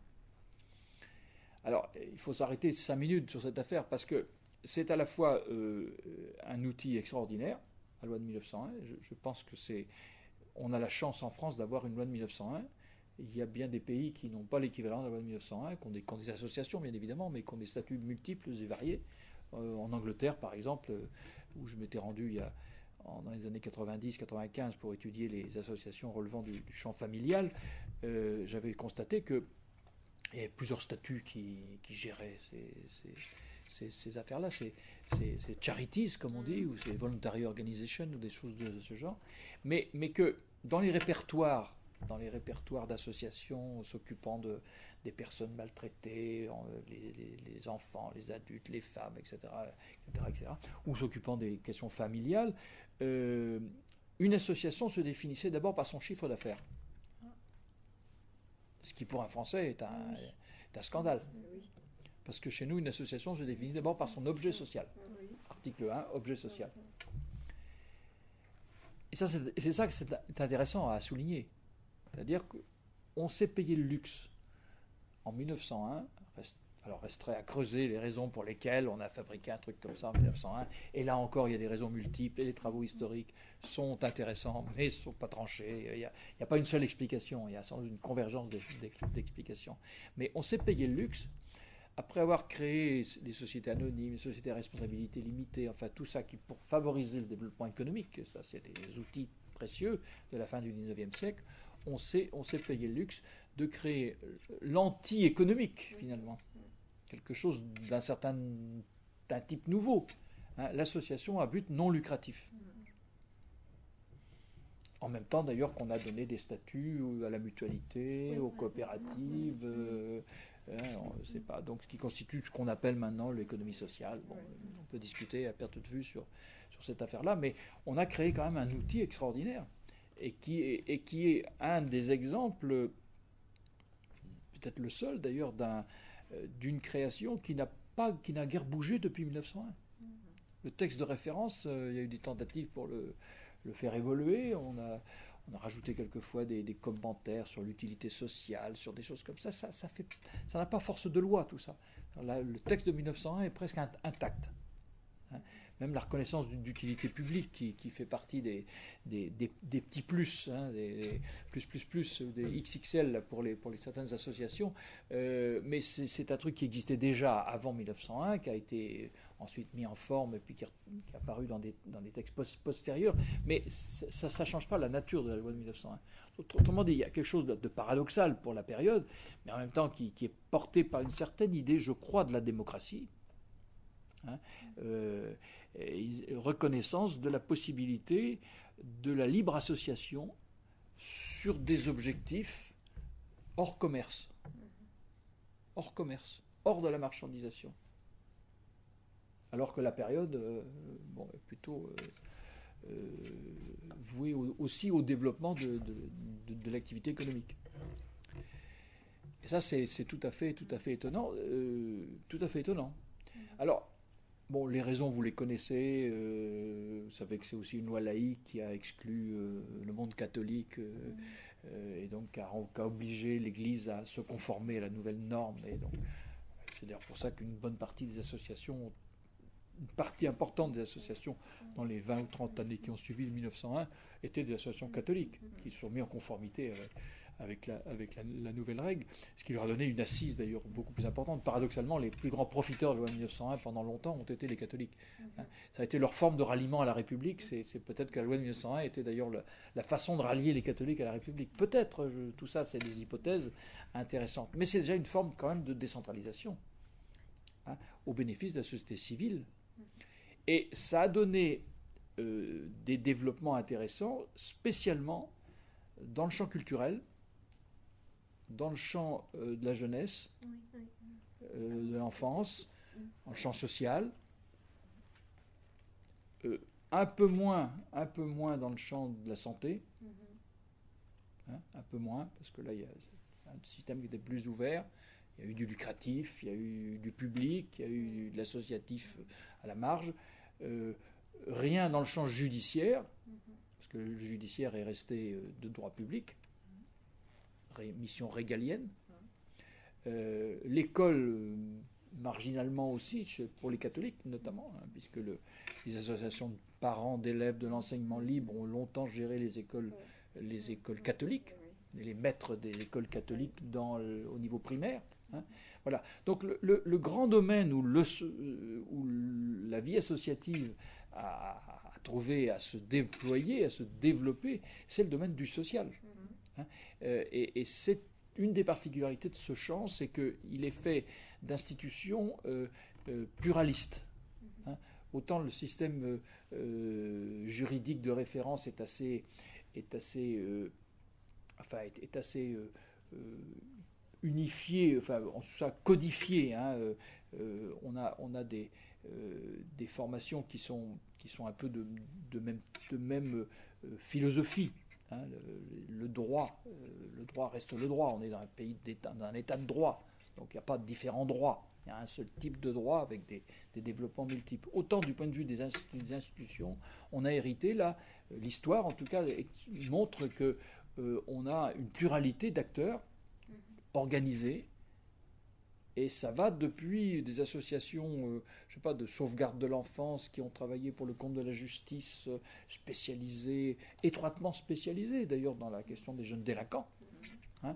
Alors, il faut s'arrêter cinq minutes sur cette affaire parce que c'est à la fois euh, un outil extraordinaire, la loi de mille neuf cent un. Je, je pense que c'est... On a la chance en France d'avoir une loi de mille neuf cent un. Il y a bien des pays qui n'ont pas l'équivalent de la loi de mille neuf cent un, qui ont des, qui ont des associations, bien évidemment, mais qui ont des statuts multiples et variés. Euh, en Angleterre, par exemple, où je m'étais rendu il y a... dans les années quatre-vingt-dix quatre-vingt-quinze pour étudier les associations relevant du, du champ familial, euh, j'avais constaté qu'il y avait plusieurs statuts qui, qui géraient ces, ces, ces, ces affaires-là. C'est, c'est, c'est charities, comme on dit, ou c'est voluntary organization, ou des choses de ce genre. Mais, mais que dans les répertoires, dans les répertoires d'associations s'occupant de, des personnes maltraitées, les, les, les enfants, les adultes, les femmes, et cetera, et cetera, et cetera, ou s'occupant des questions familiales, euh, une association se définissait d'abord par son chiffre d'affaires. Ce qui pour un Français est un, oui. est un scandale. Oui. Parce que chez nous, une association se définit d'abord par son objet social. Oui. Article un, objet social. Et ça, c'est, c'est ça que c'est intéressant à souligner. C'est-à-dire qu'on s'est payé le luxe en mille neuf cent un, reste, alors resterait à creuser les raisons pour lesquelles on a fabriqué un truc comme ça en mille neuf cent un, et là encore il y a des raisons multiples, et les travaux historiques sont intéressants, mais ne sont pas tranchés, il n'y a, a pas une seule explication, il y a sans doute une convergence d'explications. Mais on s'est payé le luxe, après avoir créé les sociétés anonymes, les sociétés à responsabilité limitée, enfin tout ça qui pour favoriser le développement économique, ça c'est des outils précieux de la fin du dix-neuvième siècle, on s'est, on s'est payé le luxe de créer l'anti-économique, finalement. Quelque chose d'un certain d'un type nouveau. Hein, l'association à but non lucratif. En même temps, d'ailleurs, qu'on a donné des statuts à la mutualité, aux coopératives, euh, hein, on sait pas. Donc, ce qui constitue ce qu'on appelle maintenant l'économie sociale. Bon, on peut discuter à perte de vue sur, sur cette affaire-là, mais on a créé quand même un outil extraordinaire. Et qui, est, et qui est un des exemples, peut-être le seul d'ailleurs, d'un, d'une création qui n'a, pas, qui n'a guère bougé depuis mille neuf cent un. Mm-hmm. Le texte de référence, euh, il y a eu des tentatives pour le, le faire évoluer. On a, on a rajouté quelquefois des, des commentaires sur l'utilité sociale, sur des choses comme ça. Ça, ça, fait, ça n'a pas force de loi, tout ça. Là, le texte de mille neuf cent un est presque intact. Hein. Même la reconnaissance d'utilité publique qui, qui fait partie des, des, des, des petits plus, hein, des, des plus, plus, plus, des X X L pour, les, pour les certaines associations. Euh, mais c'est, c'est un truc qui existait déjà avant mille neuf cent un, qui a été ensuite mis en forme et puis qui, qui est apparu dans des, dans des textes post, postérieurs. Mais ça ne change pas la nature de la loi de mille neuf cent un. Autrement dit, il y a quelque chose de, de paradoxal pour la période, mais en même temps qui, qui est porté par une certaine idée, je crois, de la démocratie. Hein, euh, et, reconnaissance de la possibilité de la libre association sur des objectifs hors commerce, hors commerce, hors de la marchandisation. Alors que la période euh, bon, est plutôt euh, euh, vouée au, aussi au développement de, de, de, de l'activité économique. Et ça, c'est, c'est tout à fait, tout à fait étonnant, euh, tout à fait étonnant. Alors, bon, les raisons, vous les connaissez. Euh, vous savez que c'est aussi une loi laïque qui a exclu euh, le monde catholique euh, euh, et donc qui a, qui a obligé l'Église à se conformer à la nouvelle norme. Et donc, c'est d'ailleurs pour ça qu'une bonne partie des associations, une partie importante des associations dans les vingt ou trente années qui ont suivi mille neuf cent un étaient des associations catholiques qui se sont mises en conformité avec, avec, la, avec la, la nouvelle règle, ce qui leur a donné une assise d'ailleurs beaucoup plus importante. Paradoxalement, les plus grands profiteurs de la loi mille neuf cent un pendant longtemps ont été les catholiques. Hein. Ça a été leur forme de ralliement à la République. C'est, c'est peut-être que la loi de mille neuf cent un était d'ailleurs le, la façon de rallier les catholiques à la République. Peut-être, je, tout ça, c'est des hypothèses intéressantes. Mais c'est déjà une forme quand même de décentralisation, hein, au bénéfice de la société civile. Et ça a donné euh, des développements intéressants, spécialement dans le champ culturel, dans le champ euh, de la jeunesse, oui, oui. Euh, de l'enfance, dans le champ social, euh, un peu moins, un peu moins dans le champ de la santé, hein, un peu moins, parce que là, il y a un système qui était plus ouvert. Il y a eu du lucratif, il y a eu du public, il y a eu de l'associatif à la marge. Euh, rien dans le champ judiciaire, parce que le judiciaire est resté de droit public, ré, mission régalienne. Euh, l'école, marginalement aussi, pour les catholiques notamment, hein, puisque le, les associations de parents, d'élèves de l'enseignement libre ont longtemps géré les écoles, les écoles catholiques, les maîtres des écoles catholiques dans le, au niveau primaire. Hein. Voilà. Donc le, le, le grand domaine où, le, où la vie associative a, a trouvé à se déployer, à se développer, c'est le domaine du social. Hein. Euh, et, et c'est une des particularités de ce champ, c'est qu'il est fait d'institutions euh, euh, pluralistes. Hein. Autant le système euh, juridique de référence est assez, est assez, euh, enfin, est, est assez euh, euh, unifié, enfin, en tout ça codifié. Hein, euh, euh, on a, on a des, euh, des formations qui sont, qui sont un peu de, de même, de même euh, philosophie. Hein, le, le droit, euh, le droit reste le droit. On est dans un pays d'état, dans un état de droit, donc il n'y a pas de différents droits. Il y a un seul type de droit avec des, des développements multiples. Autant du point de vue des, institu- des institutions, on a hérité là, l'histoire en tout cas montre que euh, on a une pluralité d'acteurs organisés, et ça va depuis des associations, euh, je sais pas, de sauvegarde de l'enfance qui ont travaillé pour le compte de la justice, euh, spécialisées, étroitement spécialisées d'ailleurs dans la question des jeunes délinquants, hein,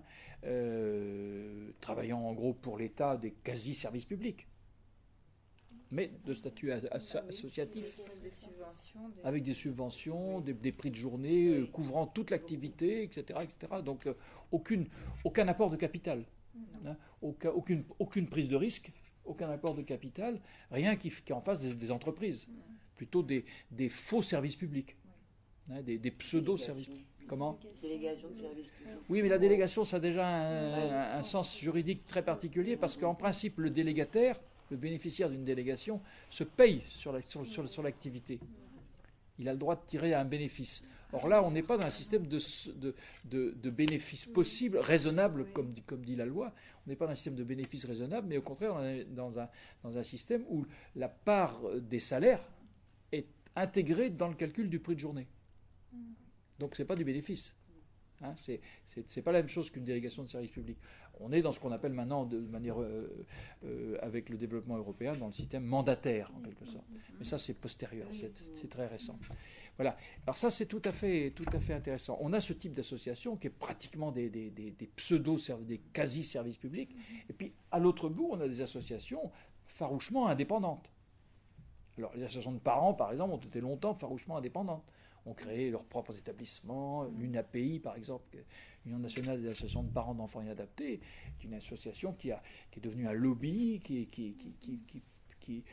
euh, travaillant en gros pour l'État des quasi-services publics, mais de statut as- as- associatif, des subventions, des... avec des subventions, des, des prix de journée, euh, couvrant toute l'activité, et cetera, et cetera. Donc euh, aucune, aucun apport de capital. Hein, aucun, aucune, aucune prise de risque, aucun apport de capital, rien qui, qui en fasse des, des entreprises, plutôt des, des faux services publics, hein, des, des pseudo-services publics. Comment ? Délégation de services publics. Oui, mais la délégation, ça a déjà un, un, un sens juridique très particulier, parce qu'en principe, le délégataire, le bénéficiaire d'une délégation, se paye sur, la, sur, sur, sur l'activité. Il a le droit de tirer un bénéfice. Or là, on n'est pas dans un système de, de, de, de bénéfices possibles, raisonnables, comme, comme dit la loi. On n'est pas dans un système de bénéfices raisonnables, mais au contraire, on est dans un, dans un système où la part des salaires est intégrée dans le calcul du prix de journée. Donc ce n'est pas du bénéfice. Hein, c'est, c'est, c'est pas la même chose qu'une délégation de service public. On est dans ce qu'on appelle maintenant, de manière euh, euh, avec le développement européen, dans le système mandataire, en quelque sorte. Mais ça, c'est postérieur, c'est, c'est très récent. Voilà. Alors ça, c'est tout à fait, tout à fait intéressant. On a ce type d'association qui est pratiquement des, des, des, des pseudo, des quasi-services publics. Et puis, à l'autre bout, on a des associations farouchement indépendantes. Alors, les associations de parents, par exemple, ont été longtemps farouchement indépendantes. Ont créé leurs propres établissements. L'U N A P I, par exemple, l'Union nationale des associations de parents d'enfants inadaptés, est une association qui, a, qui est devenue un lobby, qui, qui, qui, qui, qui, qui,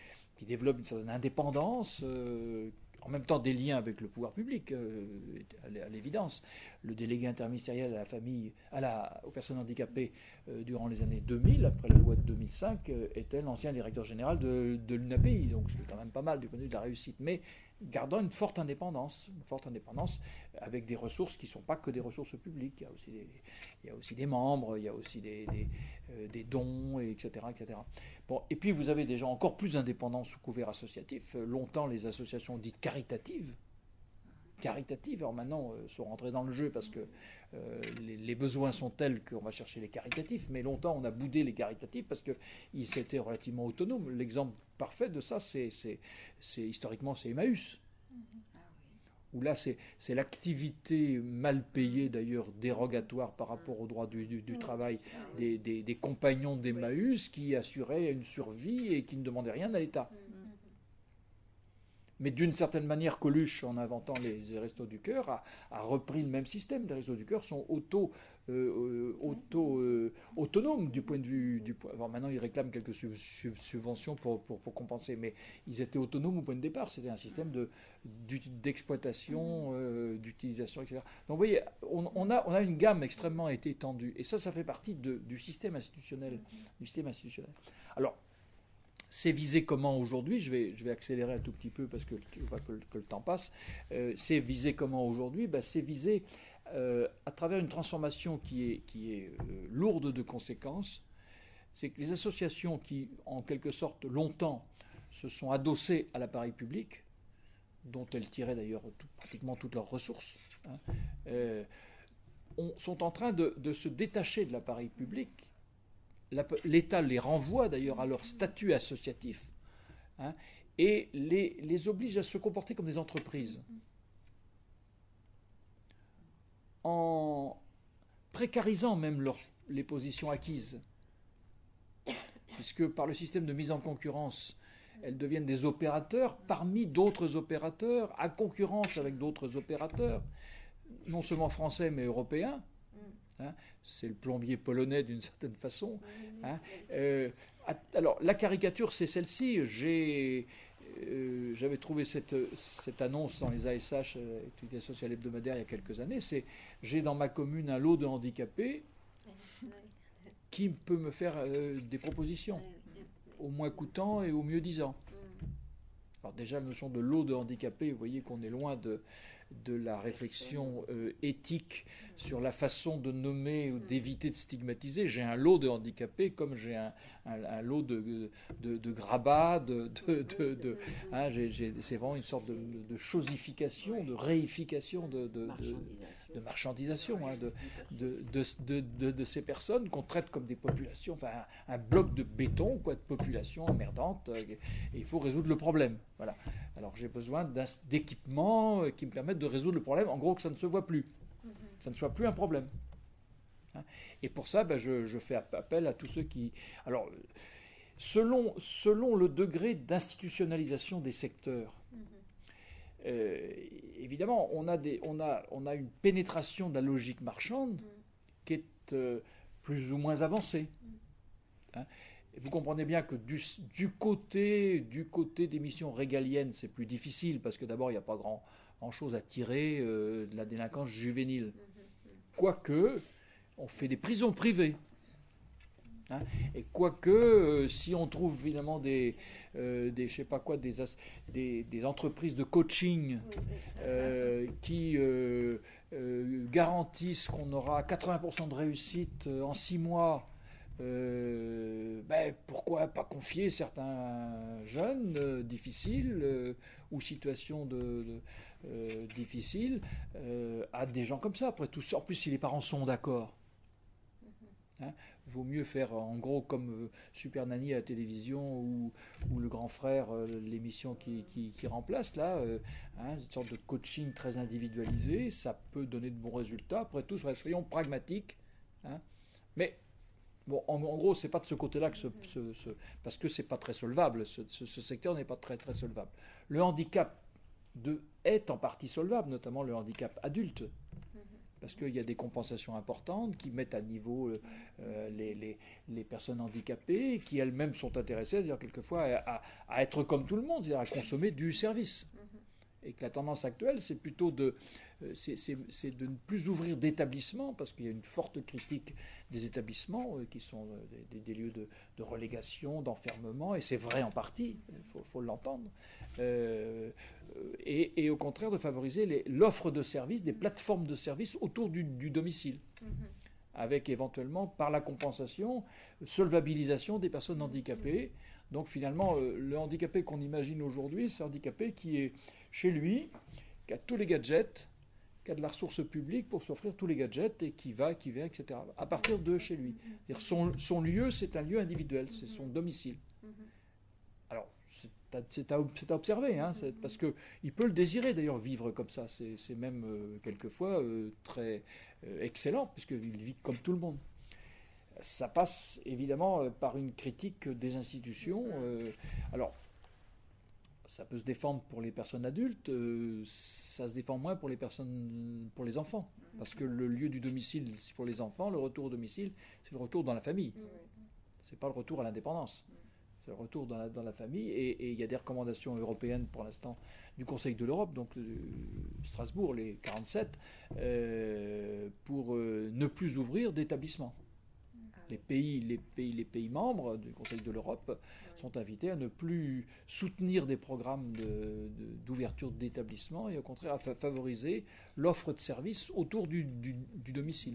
qui développe une certaine indépendance, euh, en même temps des liens avec le pouvoir public, euh, à l'évidence. Le délégué interministériel à la famille, à la, aux personnes handicapées euh, durant les années deux mille, après la loi de deux mille cinq, euh, était l'ancien directeur général de, de l'U N A P I, donc c'est quand même pas mal du point de vue de la réussite, mais gardant une forte indépendance, une forte indépendance avec des ressources qui ne sont pas que des ressources publiques. Il y a aussi des, il y a aussi des membres, il y a aussi des, des, euh, des dons, et etc., et cetera. Bon, et puis vous avez des gens encore plus indépendants sous couvert associatif. Longtemps, les associations dites caritatives, caritatives, alors maintenant euh, sont rentrées dans le jeu parce que euh, les, les besoins sont tels qu'on va chercher les caritatifs, mais longtemps on a boudé les caritatifs parce qu'ils étaient relativement autonomes. L'exemple parfait de ça, c'est, c'est, c'est historiquement, c'est Emmaüs. Où là, c'est, c'est l'activité mal payée, d'ailleurs dérogatoire par rapport au droit du, du, du travail des, des, des compagnons d'Emmaüs qui assuraient une survie et qui ne demandaient rien à l'État. Mais d'une certaine manière, Coluche, en inventant les Restos du Cœur, a, a repris le même système. Les Restos du Cœur sont auto, euh, auto, euh, autonomes du point de vue... Du point... Enfin, maintenant, ils réclament quelques sub- sub- subventions pour, pour, pour compenser, mais ils étaient autonomes au point de départ. C'était un système de, d'exploitation, euh, d'utilisation, et cetera. Donc, vous voyez, on, on, a, on a une gamme extrêmement étendue. Et ça, ça fait partie de, du système institutionnel. Du système institutionnel. Alors, c'est visé comment aujourd'hui? Je vais, je vais accélérer un tout petit peu parce que, que, que, que le temps passe. Euh, c'est visé comment aujourd'hui? Ben, c'est visé euh, à travers une transformation qui est, qui est euh, lourde de conséquences. C'est que les associations qui, en quelque sorte, longtemps, se sont adossées à l'appareil public, dont elles tiraient d'ailleurs tout, pratiquement toutes leurs ressources, hein, euh, on, sont en train de, de se détacher de l'appareil public. L'État les renvoie d'ailleurs à leur statut associatif, hein, et les, les oblige à se comporter comme des entreprises. En précarisant même leur, les positions acquises, puisque par le système de mise en concurrence, elles deviennent des opérateurs parmi d'autres opérateurs, à concurrence avec d'autres opérateurs, non seulement français mais européens. Hein, c'est le plombier polonais d'une certaine façon. Hein. Euh, alors, la caricature, c'est celle-ci. J'ai, euh, j'avais trouvé cette, cette annonce dans les A S H, euh, Activité sociale hebdomadaire, il y a quelques années. C'est j'ai dans ma commune un lot de handicapés qui peut me faire euh, des propositions, au moins coûtant et au mieux disant. Alors déjà, la notion de lot de handicapés, vous voyez qu'on est loin de, de la réflexion euh, éthique sur la façon de nommer ou d'éviter de stigmatiser. J'ai un lot de handicapés comme j'ai un, un, un lot de, de, de grabats, de, de, de, de hein, j'ai, j'ai, c'est vraiment une sorte de, de chosification, de réification, de, de, de, de marchandisation hein, de, de, de, de, de, de ces personnes qu'on traite comme des populations, enfin un, un bloc de béton, quoi, de population emmerdante, euh, et il faut résoudre le problème. Voilà. Alors j'ai besoin d'équipements qui me permettent de résoudre le problème, en gros que ça ne se voit plus, mm-hmm. ça ne soit plus un problème. Hein. Et pour ça, ben, je, je fais appel à tous ceux qui... Alors, selon, selon le degré d'institutionnalisation des secteurs, mm-hmm. euh, évidemment, on a, des, on, a, on a une pénétration de la logique marchande mm-hmm. qui est euh, plus ou moins avancée. Mm-hmm. Hein. Vous comprenez bien que du, du, côté, du côté des missions régaliennes, c'est plus difficile, parce que d'abord, il n'y a pas grand, grand chose à tirer euh, de la délinquance juvénile. Quoique, on fait des prisons privées. Hein, et quoique, euh, si on trouve finalement des, euh, des, je sais pas quoi, des, des, des entreprises de coaching euh, qui euh, euh, garantissent qu'on aura quatre-vingts pour cent de réussite en six mois, Euh, ben, pourquoi pas confier certains jeunes euh, difficiles euh, ou situations de, de, euh, difficiles euh, à des gens comme ça. Après tout, en plus, si les parents sont d'accord, hein, vaut mieux faire en gros comme euh, Super Nanny à la télévision ou, ou Le Grand Frère, euh, l'émission qui, qui, qui remplace là, euh, hein, une sorte de coaching très individualisé. Ça peut donner de bons résultats. Après tout, soyons pragmatiques. Hein, mais Bon, en, en gros, c'est pas de ce côté-là que ce, ce, ce parce que c'est pas très solvable. Ce, ce, ce secteur n'est pas très très solvable. Le handicap de, est en partie solvable, notamment le handicap adulte. parce qu'il y a des compensations importantes qui mettent à niveau euh, les, les, les personnes handicapées, qui elles-mêmes sont intéressées, c'est-à-dire quelquefois à, à, à être comme tout le monde, c'est-à-dire à consommer du service. Et que la tendance actuelle, c'est plutôt de, euh, c'est, c'est, c'est de ne plus ouvrir d'établissements, parce qu'il y a une forte critique des établissements euh, qui sont euh, des, des lieux de, de relégation, d'enfermement, et c'est vrai en partie, il faut, faut l'entendre, euh, et, et au contraire de favoriser les, l'offre de services, des plateformes de services autour du, du domicile, mm-hmm. avec éventuellement, par la compensation, solvabilisation des personnes handicapées. Donc finalement, euh, le handicapé qu'on imagine aujourd'hui, c'est un handicapé qui est chez lui, qui a tous les gadgets, qui a de la ressource publique pour s'offrir tous les gadgets et qui va, qui vient, et cetera. À partir de chez lui. C'est-à-dire son, son lieu, c'est un lieu individuel, c'est son domicile. Alors, c'est à, c'est à, c'est à observer, hein, c'est parce qu'il peut le désirer d'ailleurs, vivre comme ça. C'est, c'est même euh, quelquefois euh, très euh, excellent, puisqu'il vit comme tout le monde. Ça passe évidemment par une critique des institutions. Euh, alors, ça peut se défendre pour les personnes adultes, euh, ça se défend moins pour les personnes, pour les enfants, parce que le lieu du domicile, c'est pour les enfants, le retour au domicile, c'est le retour dans la famille. C'est pas le retour à l'indépendance, c'est le retour dans la, dans la famille. Et il y a des recommandations européennes pour l'instant du Conseil de l'Europe, donc euh, Strasbourg, les quarante-sept, euh, pour euh, ne plus ouvrir d'établissements. Les pays, les, pays, les pays membres du Conseil de l'Europe sont invités à ne plus soutenir des programmes de, de, d'ouverture d'établissements et au contraire à fa- favoriser l'offre de services autour du, du, du domicile.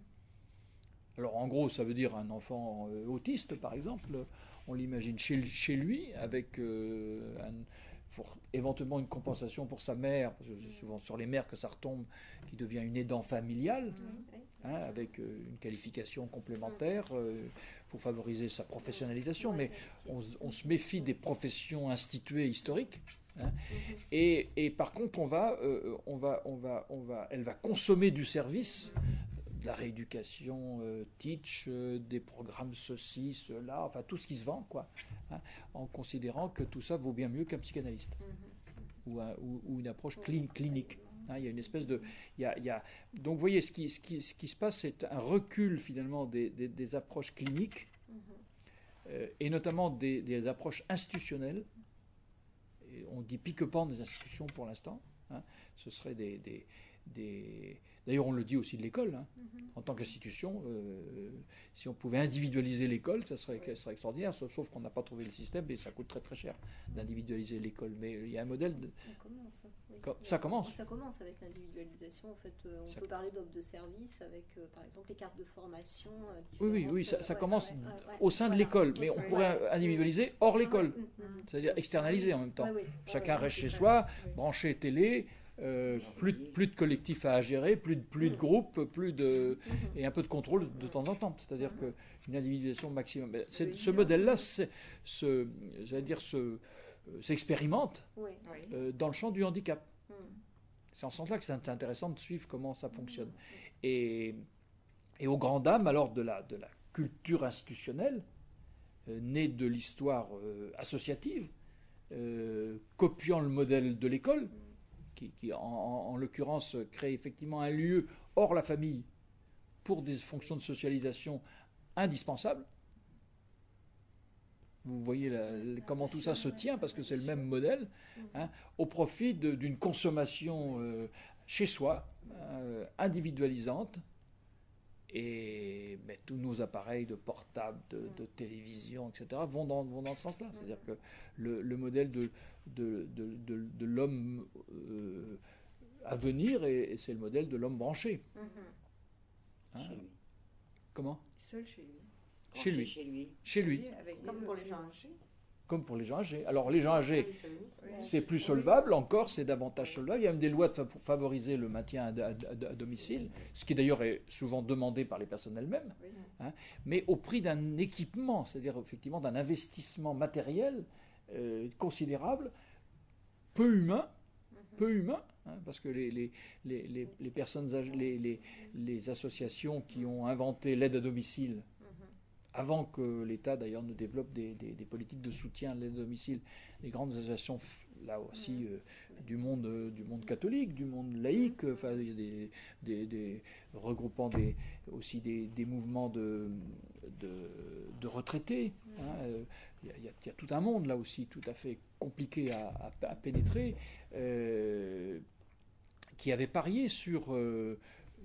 Alors en gros, ça veut dire un enfant euh, autiste, par exemple, on l'imagine chez, chez lui, avec euh, un, pour, éventuellement une compensation pour sa mère, parce que c'est souvent sur les mères que ça retombe, qui devient une aidant familiale. Hein, avec euh, une qualification complémentaire euh, pour favoriser sa professionnalisation, mais on, on se méfie des professions instituées historiques. Hein, et, et par contre, on va, euh, on va, on va, on va, elle va consommer du service, de la rééducation, euh, teach, euh, des programmes ceci, cela, enfin tout ce qui se vend, quoi, hein, en considérant que tout ça vaut bien mieux qu'un psychanalyste ou, un, ou, ou une approche cli- clinique. Hein, il y a une espèce de, il y a, il y a, donc vous voyez, ce qui, ce qui, ce qui se passe, c'est un recul finalement des, des, des approches cliniques, mm-hmm. euh, et notamment des, des approches institutionnelles. Et on dit pique-pente des institutions pour l'instant. Hein, ce serait des, des, des, d'ailleurs on le dit aussi de l'école. Hein, mm-hmm. En tant qu'institution, euh, si on pouvait individualiser l'école, ça serait, ça serait extraordinaire. Sauf, sauf qu'on n'a pas trouvé le système et ça coûte très très cher d'individualiser l'école. Mais il y a un modèle. De, on commence. Oui. Ça commence. Ça commence avec l'individualisation. En fait, euh, on ça... peut parler d'offre de service avec, euh, par exemple, les cartes de formation. Euh, oui, oui, oui, ça, ça ouais, commence ouais, ouais, au sein voilà, de l'école, mais on pourrait ouais. individualiser hors l'école, ouais. c'est-à-dire externaliser en même temps. Ouais, ouais. Chacun ouais, reste chez soi, ouais. branché télé. Euh, plus, de, plus de collectifs à gérer, plus de, plus de groupes, plus de, et un peu de contrôle de temps en temps. C'est-à-dire qu'une individualisation maximum. C'est, ce modèle-là, c'est, ce, j'allais dire, ce, s'expérimente euh, dans le champ du handicap. C'est en ce sens-là que c'est intéressant de suivre comment ça fonctionne. Et, et aux grandes dames, alors, de la, de la culture institutionnelle, euh, née de l'histoire euh, associative, euh, copiant le modèle de l'école, qui, qui en, en, en l'occurrence crée effectivement un lieu hors la famille pour des fonctions de socialisation indispensables. Vous voyez la, la, comment tout ça se tient, parce que c'est le même modèle, hein, au profit de, d'une consommation euh, chez soi, euh, individualisante. Et ben, tous nos appareils de portable, de, de télévision, et cetera, vont dans, vont dans ce sens-là. C'est-à-dire que le, le modèle de, de, de, de, de l'homme euh, à venir, et, et c'est le modèle de l'homme branché. Hein? Chez lui. Comment ? Seul chez lui. Chez lui. Chez lui. Chez lui. Avec comme pour les gens âgés. Comme pour les gens âgés. Alors les gens âgés, c'est plus solvable encore, c'est davantage solvable. Il y a même des lois pour favoriser le maintien à, à, à domicile, ce qui d'ailleurs est souvent demandé par les personnes elles-mêmes, hein, mais au prix d'un équipement, c'est-à-dire effectivement d'un investissement matériel euh, considérable, peu humain, peu humain, hein, parce que les, les, les, les, les personnes âgées, les, les, les associations qui ont inventé l'aide à domicile, avant que l'État d'ailleurs ne développe des, des, des politiques de soutien à l'aide à domicile, les grandes associations là aussi euh, du monde, du monde catholique, du monde laïque. Enfin, il y a des, des, des regroupant des, aussi des, des mouvements de, de, de retraités. Hein. Il y a, il y a, il y a tout un monde là aussi, tout à fait compliqué à, à, à pénétrer, euh, qui avait parié sur euh,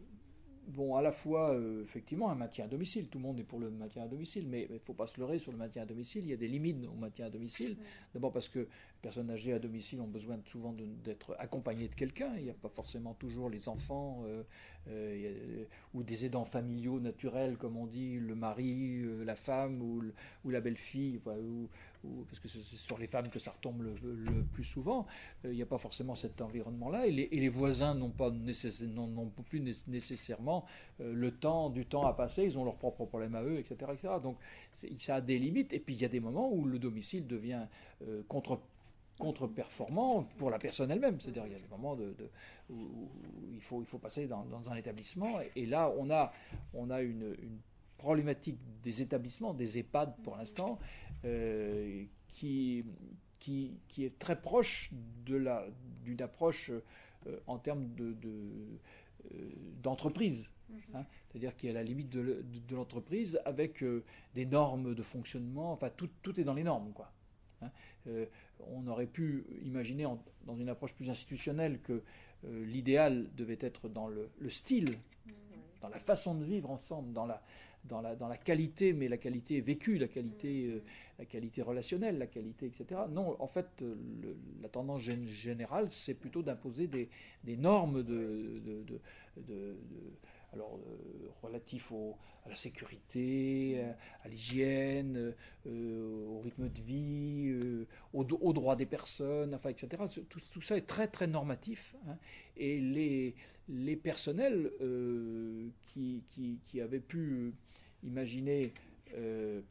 bon, à la fois, euh, effectivement, un maintien à domicile. Tout le monde est pour le maintien à domicile, mais il ne faut pas se leurrer sur le maintien à domicile. Il y a des limites au maintien à domicile. D'abord parce que les personnes âgées à domicile ont besoin souvent de, d'être accompagnées de quelqu'un. Il n'y a pas forcément toujours les enfants euh, euh, il y a, ou des aidants familiaux naturels, comme on dit, le mari, euh, la femme ou, le, ou la belle-fille, enfin, ou, ou, parce que c'est sur les femmes que ça retombe le, le plus souvent. Euh, il n'y a pas forcément cet environnement-là. Et les, et les voisins n'ont pas nécessaire, n'ont, n'ont plus nécessairement euh, le temps, du temps à passer. Ils ont leurs propres problèmes à eux, et cetera, et cetera. Donc ça a des limites. Et puis il y a des moments où le domicile devient euh, contre contre-performant pour la personne elle-même. C'est-à-dire il y a des moments de, de, où, où il, faut, il faut passer dans, dans un établissement. Et, et là, on a, on a une, une problématique des établissements, des EHPAD pour l'instant, euh, qui, qui, qui est très proche de la, d'une approche euh, en termes de, de, euh, d'entreprise. Hein, c'est-à-dire qu'il y a la limite de, de, de l'entreprise avec euh, des normes de fonctionnement. Enfin, tout, tout est dans les normes, quoi. Hein, euh, on aurait pu imaginer en, dans une approche plus institutionnelle que euh, l'idéal devait être dans le, le style, dans la façon de vivre ensemble, dans la, dans la, dans la qualité, mais la qualité vécue, la qualité, euh, la qualité relationnelle, la qualité, et cetera. Non, en fait, le, la tendance gén- générale, c'est plutôt d'imposer des, des normes de, de, de, de, de alors euh, relatif au, à la sécurité, à, à l'hygiène, euh, au rythme de vie, euh, aux, aux droits des personnes, enfin, et cetera. Tout, tout ça est très très normatif. Hein, et les, les personnels euh, qui, qui, qui avaient pu imaginer euh,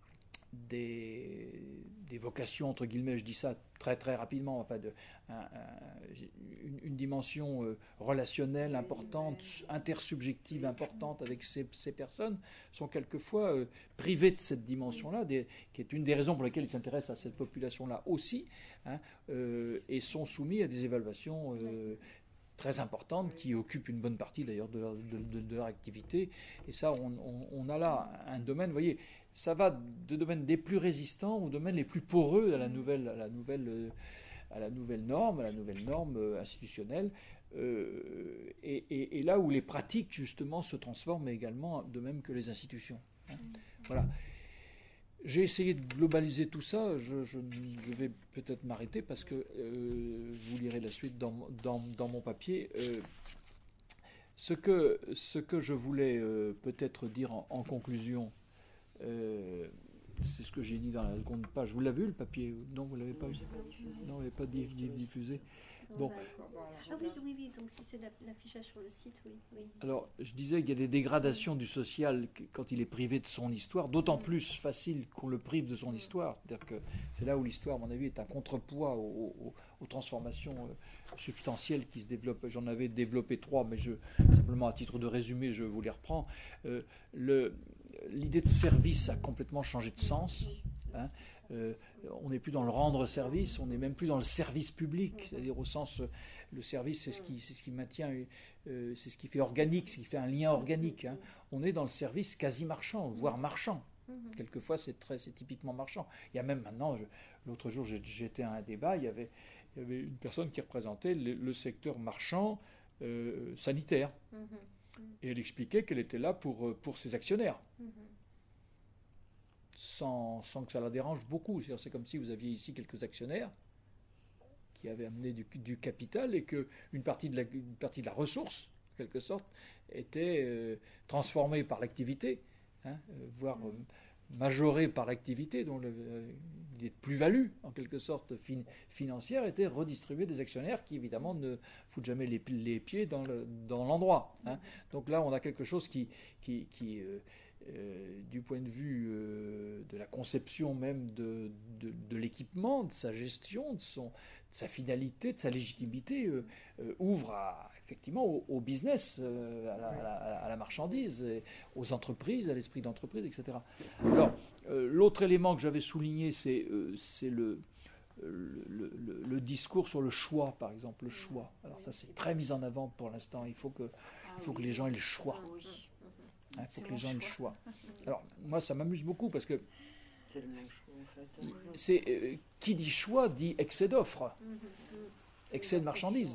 des, des vocations, entre guillemets, je dis ça très très rapidement, enfin de, un, un, une, une dimension euh, relationnelle importante, intersubjective importante avec ces, ces personnes, sont quelquefois euh, privées de cette dimension-là, des, qui est une des raisons pour lesquelles ils s'intéressent à cette population-là aussi, hein, euh, et sont soumis à des évaluations euh, très importantes qui occupent une bonne partie d'ailleurs de leur, de, de, de leur activité. Et ça, on, on, on a là un domaine, vous voyez, ça va de domaines des plus résistants aux domaines les plus poreux à la nouvelle, à la nouvelle, à la nouvelle norme, à la nouvelle norme institutionnelle. Euh, et, et, et là où les pratiques justement se transforment également, de même que les institutions. Hein. Voilà. J'ai essayé de globaliser tout ça. Je, je, je vais peut-être m'arrêter parce que euh, vous lirez la suite dans, dans, dans mon papier. Euh, ce, que, ce que je voulais euh, peut-être dire en, en conclusion, euh, c'est ce que j'ai dit dans la seconde page. Vous l'avez vu le papier? Non, vous l'avez pas vu? Non, vous l'avez pas diffusé. Bon. Ah oui, oui, oui, donc si c'est l'affichage sur le site, oui, oui. Alors, je disais qu'il y a des dégradations du social quand il est privé de son histoire, d'autant plus facile qu'on le prive de son histoire. C'est-à-dire que c'est là où l'histoire, à mon avis, est un contrepoids aux, aux, aux transformations substantielles qui se développent. J'en avais développé trois, mais je, simplement à titre de résumé, je vous les reprends. Euh, le, l'idée de service a complètement changé de sens. Hein, euh, on n'est plus dans le rendre service, on n'est même plus dans le service public, c'est-à-dire au sens, le service c'est ce qui, c'est ce qui maintient, euh, c'est ce qui fait organique, ce qui fait un lien organique. Hein. On est dans le service quasi marchand, voire marchand. Quelquefois c'est très, c'est typiquement marchand. Il y a même maintenant, je, l'autre jour j'étais à un débat, il y avait, il y avait une personne qui représentait le, le secteur marchand euh, sanitaire, et elle expliquait qu'elle était là pour, pour ses actionnaires. Sans, sans que ça la dérange beaucoup. C'est, c'est comme si vous aviez ici quelques actionnaires qui avaient amené du, du capital et qu'une partie, de la, une partie de la ressource, en quelque sorte, était euh, transformée par l'activité, hein, euh, voire euh, majorée par l'activité, dont l'idée euh, de plus-value, en quelque sorte, fin, financière, était redistribuée des actionnaires qui, évidemment, ne foutent jamais les, les pieds dans, le, dans l'endroit. Hein. Donc là, on a quelque chose qui... qui, qui euh, Euh, du point de vue euh, de la conception même de, de, de l'équipement, de sa gestion, de, son, de sa finalité, de sa légitimité, euh, euh, ouvre à, effectivement au, au business, euh, à, la, à, la, à la marchandise, aux entreprises, à l'esprit d'entreprise, et cetera. Alors, euh, l'autre élément que j'avais souligné, c'est, euh, c'est le, le, le, le discours sur le choix, par exemple, le choix. Alors ça, c'est très mis en avant pour l'instant. Il faut que, ah, il faut oui. que les gens aient le choix. Ah, oui. Il hein, faut que les gens aient le choix. Alors, moi, ça m'amuse beaucoup parce que c'est le même choix, en fait. Hein. C'est, euh, qui dit choix dit excès d'offres, excès de marchandises.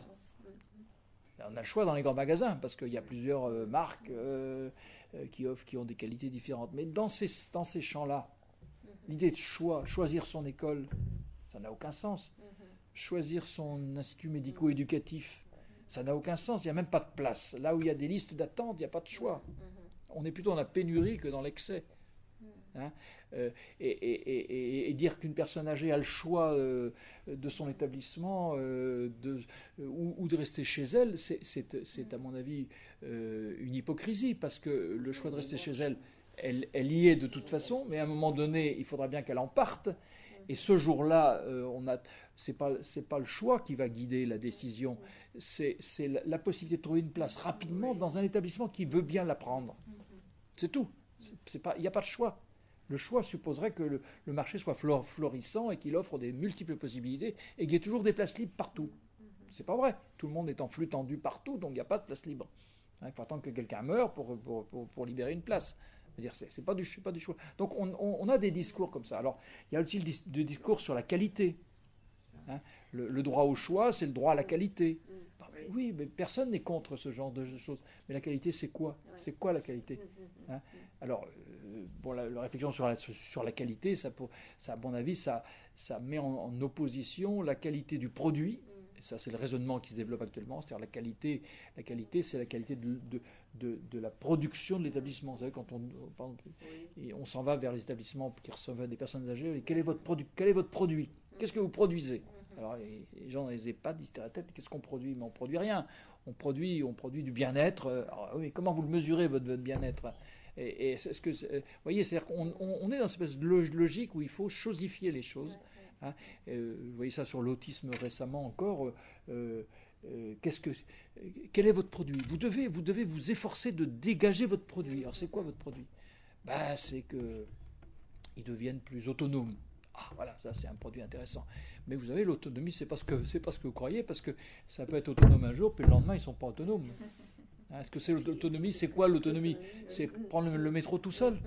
On a le choix dans les grands magasins parce qu'il y a plusieurs euh, marques euh, euh, qui offrent, qui ont des qualités différentes. Mais dans ces, dans ces champs-là, l'idée de choix, choisir son école, ça n'a aucun sens. Choisir son institut médico-éducatif, ça n'a aucun sens. Il n'y a même pas de place. Là où il y a des listes d'attente, il n'y a pas de choix. On est plutôt dans la pénurie que dans l'excès. Hein, euh, et, et, et, et dire qu'une personne âgée a le choix euh, de son établissement euh, de, euh, ou, ou de rester chez elle, c'est, c'est, c'est à mon avis euh, une hypocrisie, parce que le choix de rester chez elle, elle, elle y est de toute façon, mais à un moment donné, il faudra bien qu'elle en parte. Et ce jour-là, euh, on a, c'est pas, c'est pas le choix qui va guider la décision, c'est, c'est la, la possibilité de trouver une place rapidement dans un établissement qui veut bien la prendre. C'est tout. C'est, c'est pas, il n'y a pas de choix. Le choix supposerait que le, le marché soit flor, florissant et qu'il offre des multiples possibilités et qu'il y ait toujours des places libres partout. C'est pas vrai. Tout le monde est en flux tendu partout, donc il n'y a pas de place libre. Hein, il faut attendre que quelqu'un meure pour, pour, pour, pour libérer une place. C'est-à-dire, c'est, c'est pas du, c'est pas du choix. Donc on, on, on a des discours comme ça. Alors, il y a aussi le discours sur la qualité. Hein, le, le droit au choix, c'est le droit à la qualité. Oui, mais personne n'est contre ce genre de choses. Mais la qualité, c'est quoi ? C'est quoi la qualité ? Hein ? Alors, euh, bon, la, la réflexion sur la, sur la qualité, ça, pour, ça, à mon avis, ça, ça met en, en opposition la qualité du produit. Et ça, c'est le raisonnement qui se développe actuellement. C'est-à-dire la qualité, la qualité, c'est la qualité de, de, de, de la production de l'établissement. Vous savez, quand on, par exemple, et on s'en va vers les établissements qui reçoivent des personnes âgées, et quel est votre produit ? Quel est votre produit ? Qu'est-ce que vous produisez ? Alors les, les gens dans les EHPAD disent à la tête, qu'est-ce qu'on produit ? Mais on ne produit rien. On produit, on produit du bien-être. Alors, oui, comment vous le mesurez, votre, votre bien-être ? Et, et c'est ce que, vous voyez, c'est-à-dire qu'on on, on est dans cette espèce de logique où il faut chosifier les choses. Hein. Euh, vous voyez ça sur l'autisme récemment encore. Euh, euh, qu'est-ce que, quel est votre produit ? Vous devez, vous devez vous efforcer de dégager votre produit. Alors c'est quoi votre produit ? Ben, c'est qu'ils deviennent plus autonomes. Ah, voilà, ça c'est un produit intéressant. Mais vous savez, l'autonomie, c'est pas ce que c'est pas ce que vous croyez, parce que ça peut être autonome un jour, puis le lendemain, ils sont pas autonomes. Hein, est-ce que c'est l'autonomie ? C'est quoi l'autonomie ? C'est prendre le, le métro tout seul.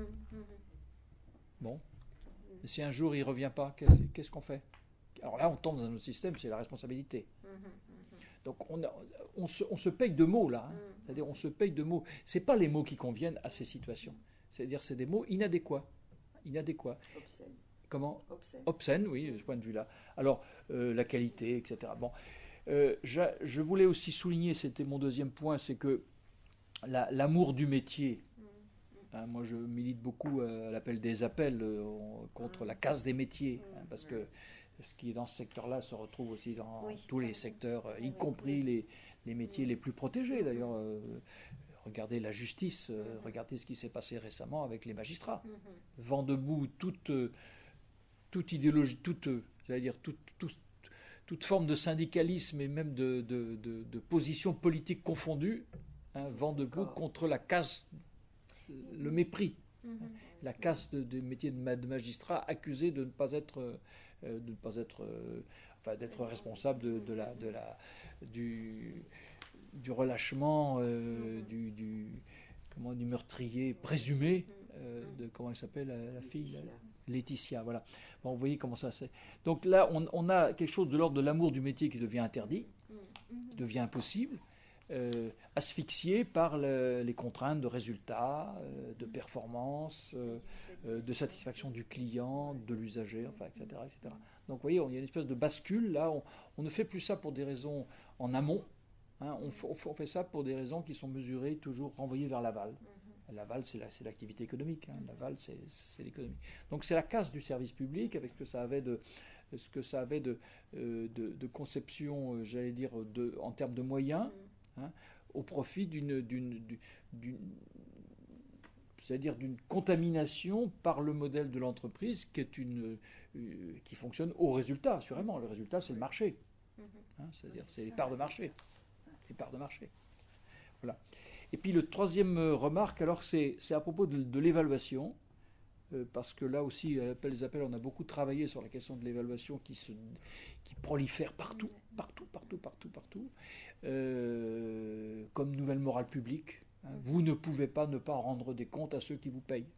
Bon. Et si un jour il revient pas, qu'est-ce, qu'est-ce qu'on fait ? Alors là, on tombe dans un autre système, c'est la responsabilité. Donc on, a, on, se, on se paye de mots là. Hein. C'est-à-dire, on se paye de mots. C'est pas les mots qui conviennent à ces situations. C'est-à-dire, c'est des mots inadéquats. Inadéquats. Obscène. Comment ? Obscène. Obscène, oui, de ce point de vue-là. Alors, euh, la qualité, et cetera. Bon, euh, je, je voulais aussi souligner, c'était mon deuxième point, c'est que la, l'amour du métier. Hein, moi, je milite beaucoup à l'appel des appels euh, contre la casse des métiers, hein, parce que ce qui est dans ce secteur-là se retrouve aussi dans oui. tous les secteurs, euh, y compris les, les métiers les plus protégés. D'ailleurs, euh, regardez la justice, euh, regardez ce qui s'est passé récemment avec les magistrats. Vent debout toute... Euh, toute idéologie, toute, j'allais dire, toute, toute, toute forme de syndicalisme et même de, de, de, de position politique confondue, hein, vent debout contre la casse, le mépris, mm-hmm. hein, la casse des de métiers de, de magistrats accusés de ne pas être, euh, de ne pas être, euh, enfin, d'être responsable de, de la, de la, du, du relâchement, euh, mm-hmm. du, du, comment, du meurtrier présumé. Euh, de comment elle s'appelle la, la fille Laetitia. La, Laetitia, voilà. Bon, vous voyez comment ça c'est. Donc là, on, on a quelque chose de l'ordre de l'amour du métier qui devient interdit, qui devient impossible, euh, asphyxié par le, les contraintes de résultats, euh, de performance, euh, euh, de satisfaction du client, de l'usager, enfin, et cetera, et cetera. Donc vous voyez, on, il y a une espèce de bascule là. On, on ne fait plus ça pour des raisons en amont. Hein, on, on fait ça pour des raisons qui sont mesurées, toujours renvoyées vers l'aval. L'aval, c'est, la, c'est l'activité économique. Hein. L'aval, c'est, c'est l'économie. Donc, c'est la casse du service public avec ce que ça avait de, ce que ça avait de, euh, de, de conception, euh, j'allais dire, de, en termes de moyens, hein, au profit d'une, d'une, d'une, c'est-à-dire d'une contamination par le modèle de l'entreprise qui est une, euh, qui fonctionne au résultat, assurément. Le résultat, c'est le marché. Hein, c'est-à-dire, c'est les parts de marché. Les parts de marché. Voilà. Et puis le troisième remarque, alors c'est, c'est à propos de, de l'évaluation. euh, parce que là aussi, à l'appel des appels, on a beaucoup travaillé sur la question de l'évaluation qui, se, qui prolifère partout, partout, partout, partout, partout, euh, comme nouvelle morale publique. Hein. Vous ne pouvez pas ne pas rendre des comptes à ceux qui vous payent.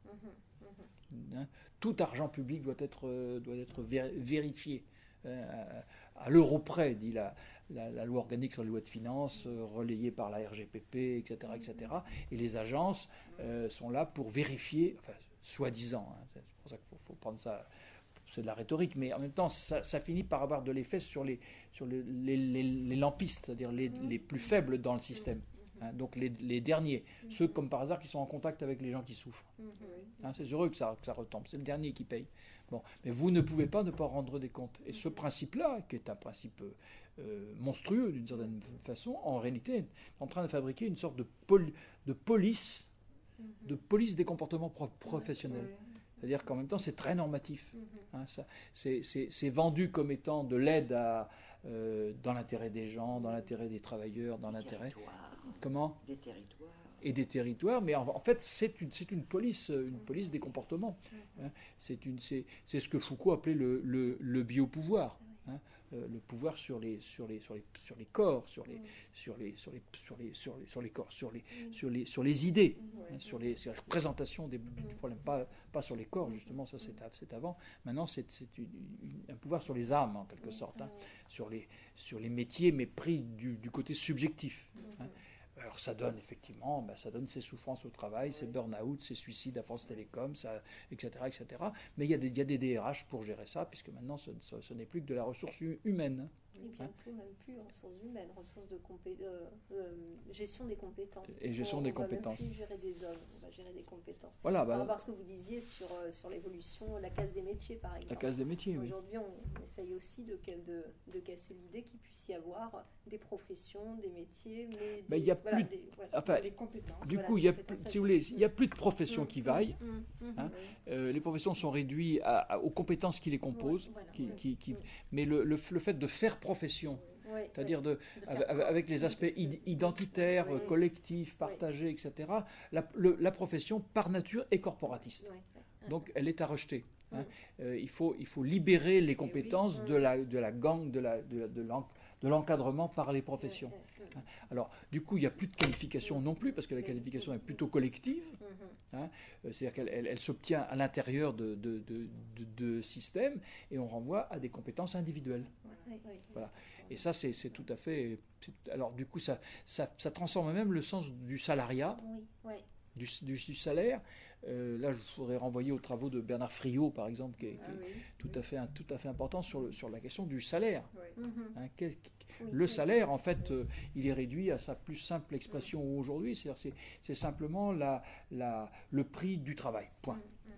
Hein. Tout argent public doit être, euh, doit être vé- vérifié. Euh, à, à l'euro près, dit la, la, la loi organique sur les lois de finances, euh, relayée par la R G P P, et cetera, et cetera. Et les agences euh, sont là pour vérifier, enfin, soi-disant, hein, c'est pour ça qu'il faut, faut prendre ça, c'est de la rhétorique, mais en même temps, ça, ça finit par avoir de l'effet sur les, sur les, les, les, les lampistes, c'est-à-dire les, les plus faibles dans le système. Hein, donc les, les derniers, ceux comme par hasard qui sont en contact avec les gens qui souffrent. Hein, c'est sur eux que ça, que ça retombe, c'est le dernier qui paye. Bon, mais vous ne pouvez pas ne pas rendre des comptes. Et ce principe-là, qui est un principe euh, monstrueux d'une certaine façon, en réalité est en train de fabriquer une sorte de, pol- de police, de police des comportements pro- professionnels. C'est-à-dire qu'en même temps, c'est très normatif. Hein, ça, c'est, c'est, c'est vendu comme étant de l'aide à, euh, dans l'intérêt des gens, dans l'intérêt des travailleurs, dans Des l'intérêt... territoires. Comment ? Des territoires. Et des territoires, mais en, en fait, c'est une, c'est une police, une police des comportements. Hein. C'est, une, c'est, c'est ce que Foucault appelait le, le, le biopouvoir. Hein. Euh, le pouvoir sur les, sur les, sur les, sur les corps, sur les, sur les, sur les, sur les, sur les, sur les corps, sur les, sur les, sur les idées, hein, sur les, sur les représentations des, du problème, pas, pas sur les corps justement, ça c'est, c'est avant. Maintenant, c'est, c'est une, une, un pouvoir sur les âmes en quelque sorte, hein, sur les, sur les métiers, mais pris du, du côté subjectif. Hein. Alors ça donne effectivement, ben, ça donne ses souffrances au travail, ses burn-out, ses suicides à France Télécom, ça, et cetera, et cetera. Mais il y a des, il y a des D R H pour gérer ça, puisque maintenant ce, ce, ce n'est plus que de la ressource humaine. Et bientôt hein. Même plus ressources humaines, ressources de compé- euh, euh, gestion des compétences. Et gestion on, des on compétences. On ne va même plus gérer des hommes, on va gérer des compétences. Voilà. Bah, par rapport à ce que vous disiez sur, euh, sur l'évolution, la case des métiers par exemple. La case des métiers, oui. Aujourd'hui, on essaye aussi de, de, de casser l'idée qu'il puisse y avoir des professions, des métiers, mais des, bah, y a voilà, plus, des, voilà, enfin, des compétences. Du voilà, coup, il y a, si vous voulez, il n'y a plus de professions mmh, qui vaillent. Mmh, mmh, hein. oui. euh, les professions sont réduites à, à, aux compétences qui les composent. Ouais, voilà, qui, oui, qui, qui, oui. Mais le, le, le fait de faire profession, oui, c'est-à-dire oui. de, de avec, avec les aspects id- identitaires, oui. collectifs, partagés, et cetera, la, le, la profession, par nature, est corporatiste. Oui, oui. Donc, elle est à rejeter. Hein. Oui. Euh, il, faut, il faut libérer les compétences oui. de, la, de la gang, de, la, de, la, de, l'en, de l'encadrement par les professions. Oui, oui, oui. Hein. Alors, du coup, il n'y a plus de qualification non plus, parce que la qualification est plutôt collective. Mmh. Hein. C'est-à-dire qu'elle elle, elle s'obtient à l'intérieur de, de, de, de, de systèmes, et on renvoie à des compétences individuelles. Oui, oui. Voilà. Et ça, c'est, c'est tout à fait... C'est, alors, du coup, ça, ça, ça transforme même le sens du salariat, Oui, oui. du, du, du salaire. Euh, là, je voudrais renvoyer aux travaux de Bernard Friot, par exemple, qui est, qui est Ah, oui. tout, à fait, tout à fait important sur, le, sur la question du salaire. Mmh. Hein, qu'est- Oui, le oui. salaire, en fait, euh, il est réduit à sa plus simple expression aujourd'hui, c'est-à-dire c'est, c'est simplement la, la, le prix du travail, point.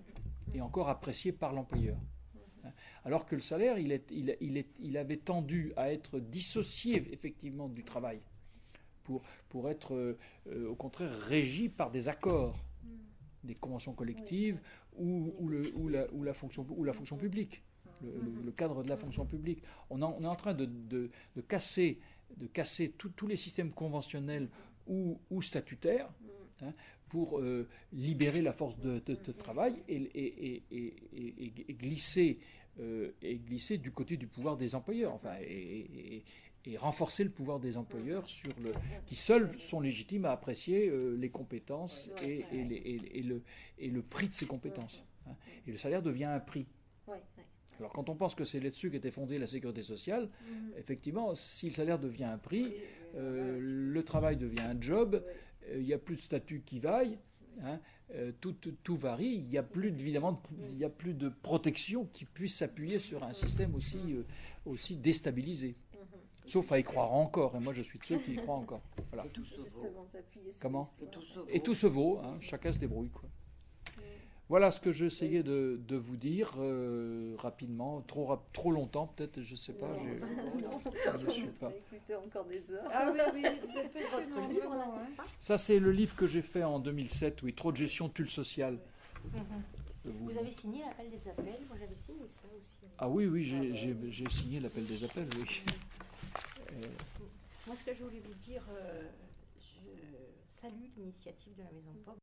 Et encore apprécié par l'employeur. Hein. Alors que le salaire, il, est, il, il, est, il avait tendu à être dissocié effectivement du travail, pour, pour être euh, euh, au contraire régi par des accords, des conventions collectives ou, ou, le, ou, la, ou, la fonction, ou la fonction publique. Le, le, le cadre de la fonction publique. On, en, on est en train de, de, de casser, de casser tous les systèmes conventionnels ou, ou statutaires hein, pour euh, libérer la force de, de, de travail et, et, et, et, et, glisser, euh, et glisser du côté du pouvoir des employeurs, enfin, et, et, et renforcer le pouvoir des employeurs sur le, qui seuls sont légitimes à apprécier euh, les compétences et, et, les, et, et, le, et le prix de ces compétences. Hein. Et le salaire devient un prix. Alors quand on pense que c'est là-dessus qu'était fondée la sécurité sociale, mmh. effectivement, si le salaire devient un prix, euh, le travail devient un job, il n'y a plus de statut qui vaille, hein, euh, tout, tout, tout varie, il n'y a plus évidemment, il n'y a plus de protection qui puisse s'appuyer sur un système aussi, euh, aussi déstabilisé. Sauf à y croire encore, et moi je suis de ceux qui y croient encore. Voilà. Et tout se vaut. Comment ? Et tout se vaut. Et tout se vaut, hein, chacun se débrouille, quoi. Voilà ce que j'essayais de, de vous dire euh, rapidement, trop, rap- trop longtemps peut-être, je ne sais pas. Non, j'ai, non, je suis pas. écouté encore des heures. Ah oui, oui, vous êtes passionnant, vraiment, hein. Ça c'est le livre que j'ai fait en deux mille sept, oui, Trop de gestion tue le social. Mm-hmm. Vous... Vous avez signé l'appel des appels, moi j'avais signé ça aussi. Ah oui, oui, j'ai, j'ai, j'ai signé l'appel des appels, oui. euh... Moi ce que je voulais vous dire, euh, je salue l'initiative de la Maison Pop.